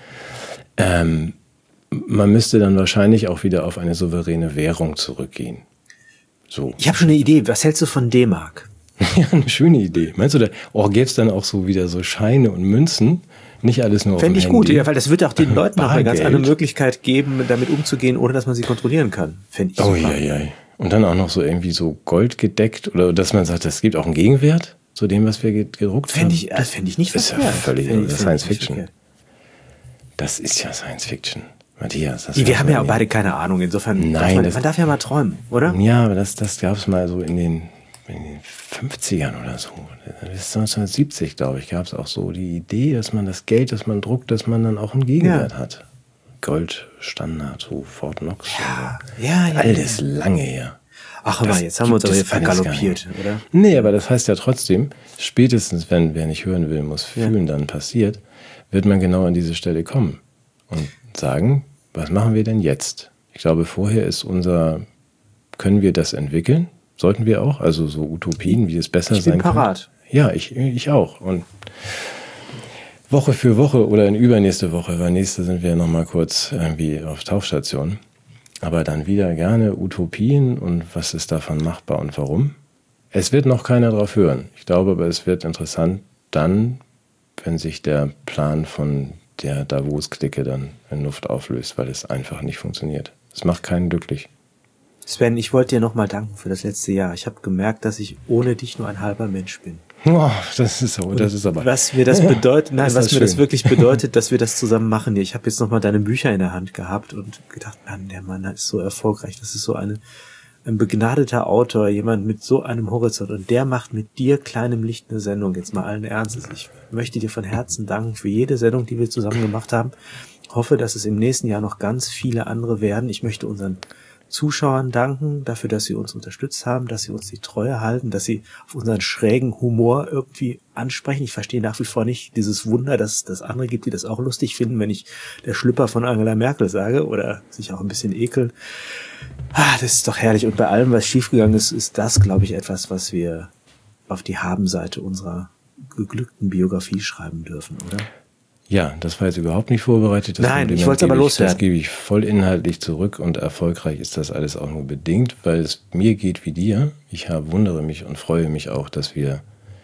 Man müsste dann wahrscheinlich auch wieder auf eine souveräne Währung zurückgehen. So. Ich habe schon eine Idee. Was hältst du von D-Mark? Ja, eine schöne Idee. Meinst du, gäbe es dann auch so wieder so Scheine und Münzen? Nicht alles nur auf dem Handy? Fände ich gut, ja, weil das wird auch den Leuten noch eine ganz andere Möglichkeit geben, damit umzugehen, ohne dass man sie kontrollieren kann. Fände ich super. Ja. Und dann auch noch so irgendwie so goldgedeckt oder dass man sagt, es gibt auch einen Gegenwert zu dem, was wir gedruckt haben. Das fände ich nicht verkehrt. Das ist ja völlig Science Fiction. Das ist ja Science Fiction. Matthias. Wir haben ja auch beide keine Ahnung, insofern man darf ja mal träumen, oder? Ja, aber das gab es mal so in den 50ern oder so. Bis 1970, glaube ich, gab es auch so die Idee, dass man das Geld, das man druckt, dass man dann auch einen Gegenwert hat. Goldstandard, so Fort Knox. Ja. Alles lange her. Ach, aber jetzt haben wir uns aber hier vergaloppiert, oder? Nee, aber das heißt ja trotzdem, spätestens, wenn wer nicht hören will, muss fühlen, dann passiert, wird man genau an diese Stelle kommen und sagen, was machen wir denn jetzt? Ich glaube, vorher ist können wir das entwickeln? Sollten wir auch? Also so Utopien, wie es besser sein kann. Ich bin parat. Ja, ich auch. Und Woche für Woche oder in übernächste Woche, weil nächste sind wir nochmal kurz irgendwie auf Tauchstation. Aber dann wieder gerne Utopien und was ist davon machbar und warum. Es wird noch keiner drauf hören. Ich glaube aber, es wird interessant dann, wenn sich der Plan von der Davos-Clique dann in Luft auflöst, weil es einfach nicht funktioniert. Es macht keinen glücklich. Sven, ich wollte dir nochmal danken für das letzte Jahr. Ich habe gemerkt, dass ich ohne dich nur ein halber Mensch bin. Oh, das ist aber. Was mir das bedeutet, das wirklich bedeutet, dass wir das zusammen machen. Ich habe jetzt nochmal deine Bücher in der Hand gehabt und gedacht, Mann, der Mann ist so erfolgreich. Das ist so ein begnadeter Autor, jemand mit so einem Horizont. Und der macht mit dir, kleinem Licht, eine Sendung. Jetzt mal allen Ernstes. Ich möchte dir von Herzen danken für jede Sendung, die wir zusammen gemacht haben. Hoffe, dass es im nächsten Jahr noch ganz viele andere werden. Ich möchte unseren Zuschauern danken dafür, dass sie uns unterstützt haben, dass sie uns die Treue halten, dass sie auf unseren schrägen Humor irgendwie ansprechen. Ich verstehe nach wie vor nicht dieses Wunder, dass es das andere gibt, die das auch lustig finden, wenn ich der Schlüpper von Angela Merkel sage oder sich auch ein bisschen ekeln. Das ist doch herrlich. Und bei allem, was schiefgegangen ist, ist das, glaube ich, etwas, was wir auf die Habenseite unserer geglückten Biografie schreiben dürfen, oder? Ja, das war jetzt überhaupt nicht vorbereitet. Nein, ich wollte es aber loswerden. Das gebe ich voll inhaltlich zurück und erfolgreich ist das alles auch nur bedingt, weil es mir geht wie dir. Ich wundere mich und freue mich auch, dass wir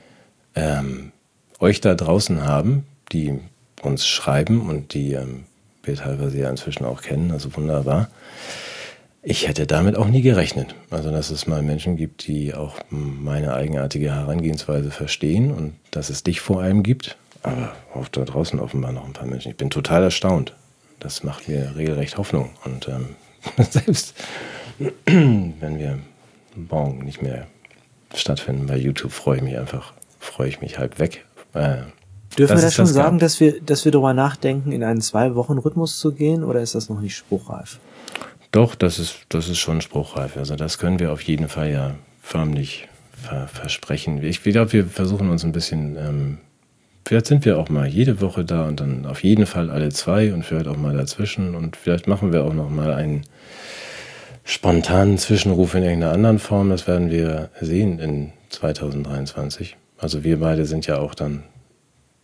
euch da draußen haben, die uns schreiben und die wir teilweise ja inzwischen auch kennen, also wunderbar. Ich hätte damit auch nie gerechnet. Also, dass es mal Menschen gibt, die auch meine eigenartige Herangehensweise verstehen und dass es dich vor allem gibt. Aber auch da draußen offenbar noch ein paar Menschen. Ich bin total erstaunt. Das macht mir regelrecht Hoffnung. Und selbst wenn wir morgen nicht mehr stattfinden bei YouTube, freue ich mich halb weg. Dürfen wir das schon sagen, dass wir darüber nachdenken, in einen 2-Wochen-Rhythmus zu gehen, oder ist das noch nicht spruchreif? Doch, das ist schon spruchreif. Also das können wir auf jeden Fall ja förmlich versprechen. Ich glaube, wir versuchen uns ein bisschen... Vielleicht sind wir auch mal jede Woche da und dann auf jeden Fall alle 2 und vielleicht auch mal dazwischen und vielleicht machen wir auch noch mal einen spontanen Zwischenruf in irgendeiner anderen Form. Das werden wir sehen in 2023. Also wir beide sind ja auch dann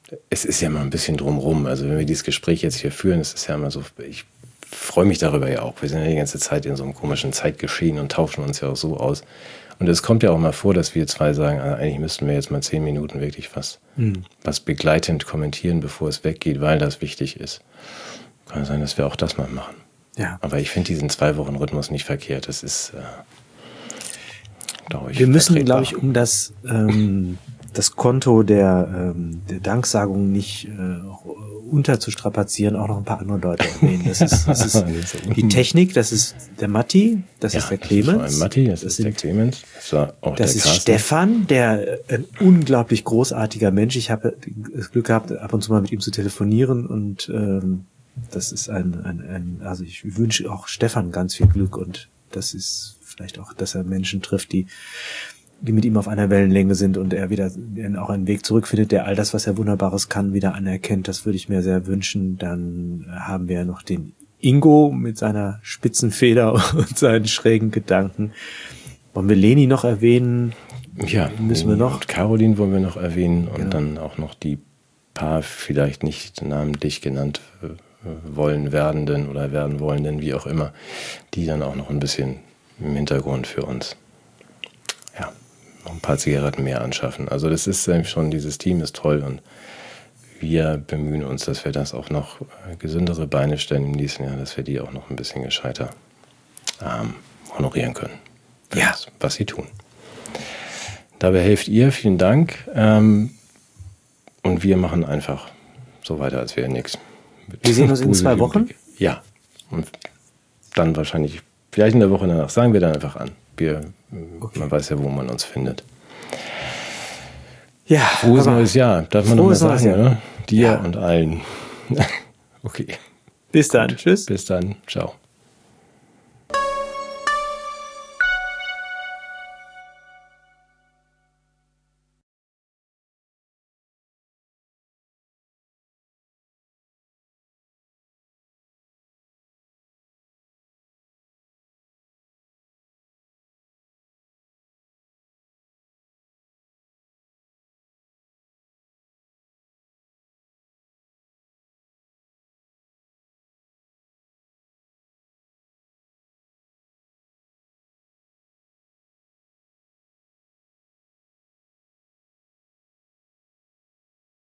es ist ja mal ein bisschen drumrum. Also wenn wir dieses Gespräch jetzt hier führen, es ist ja immer so, ich freue mich darüber ja auch. Wir sind ja die ganze Zeit in so einem komischen Zeitgeschehen und tauschen uns ja auch so aus. Und es kommt ja auch mal vor, dass wir zwei sagen, eigentlich müssten wir jetzt mal 10 Minuten wirklich was begleitend kommentieren, bevor es weggeht, weil das wichtig ist. Kann sein, dass wir auch das mal machen. Ja. Aber ich finde diesen 2-Wochen-Rhythmus nicht verkehrt. Das ist, glaube ich, wir müssen, vertretbar. glaube ich, um das Konto der Danksagung nicht unterzustrapazieren, auch noch ein paar andere Leute erwähnen. Das ist die Technik, das ist der Matti, das ist der Clemens. Vor allem Matti, das ist der Clemens. Das ist Stefan, der ein unglaublich großartiger Mensch. Ich habe das Glück gehabt, ab und zu mal mit ihm zu telefonieren und das ist also ich wünsche auch Stefan ganz viel Glück und das ist vielleicht auch, dass er Menschen trifft, die mit ihm auf einer Wellenlänge sind und er wieder auch einen Weg zurückfindet, der all das, was er Wunderbares kann, wieder anerkennt. Das würde ich mir sehr wünschen. Dann haben wir noch den Ingo mit seiner spitzen Feder und seinen schrägen Gedanken. Wollen wir Leni noch erwähnen? Ja, müssen wir noch. Und Caroline wollen wir noch erwähnen und Genau. dann auch noch die paar vielleicht nicht namentlich genannt wollen werdenden oder werden wollenden, wie auch immer, die dann auch noch ein bisschen im Hintergrund für uns noch ein paar Zigaretten mehr anschaffen. Also das ist schon, dieses Team ist toll und wir bemühen uns, dass wir das auch noch gesündere Beine stellen im nächsten Jahr, dass wir die auch noch ein bisschen gescheiter honorieren können. Für das, was sie tun. Dabei helft ihr, vielen Dank. Und wir machen einfach so weiter, als wäre nichts. Wir sehen uns in 2 Wochen? Ja. Und dann wahrscheinlich, vielleicht in der Woche danach, sagen wir dann einfach an. Man weiß ja, wo man uns findet. Ja. Frohes neues Jahr. Darf man noch mal sagen, oder? Dir und allen. Okay. Bis dann. Tschüss. Bis dann. Ciao.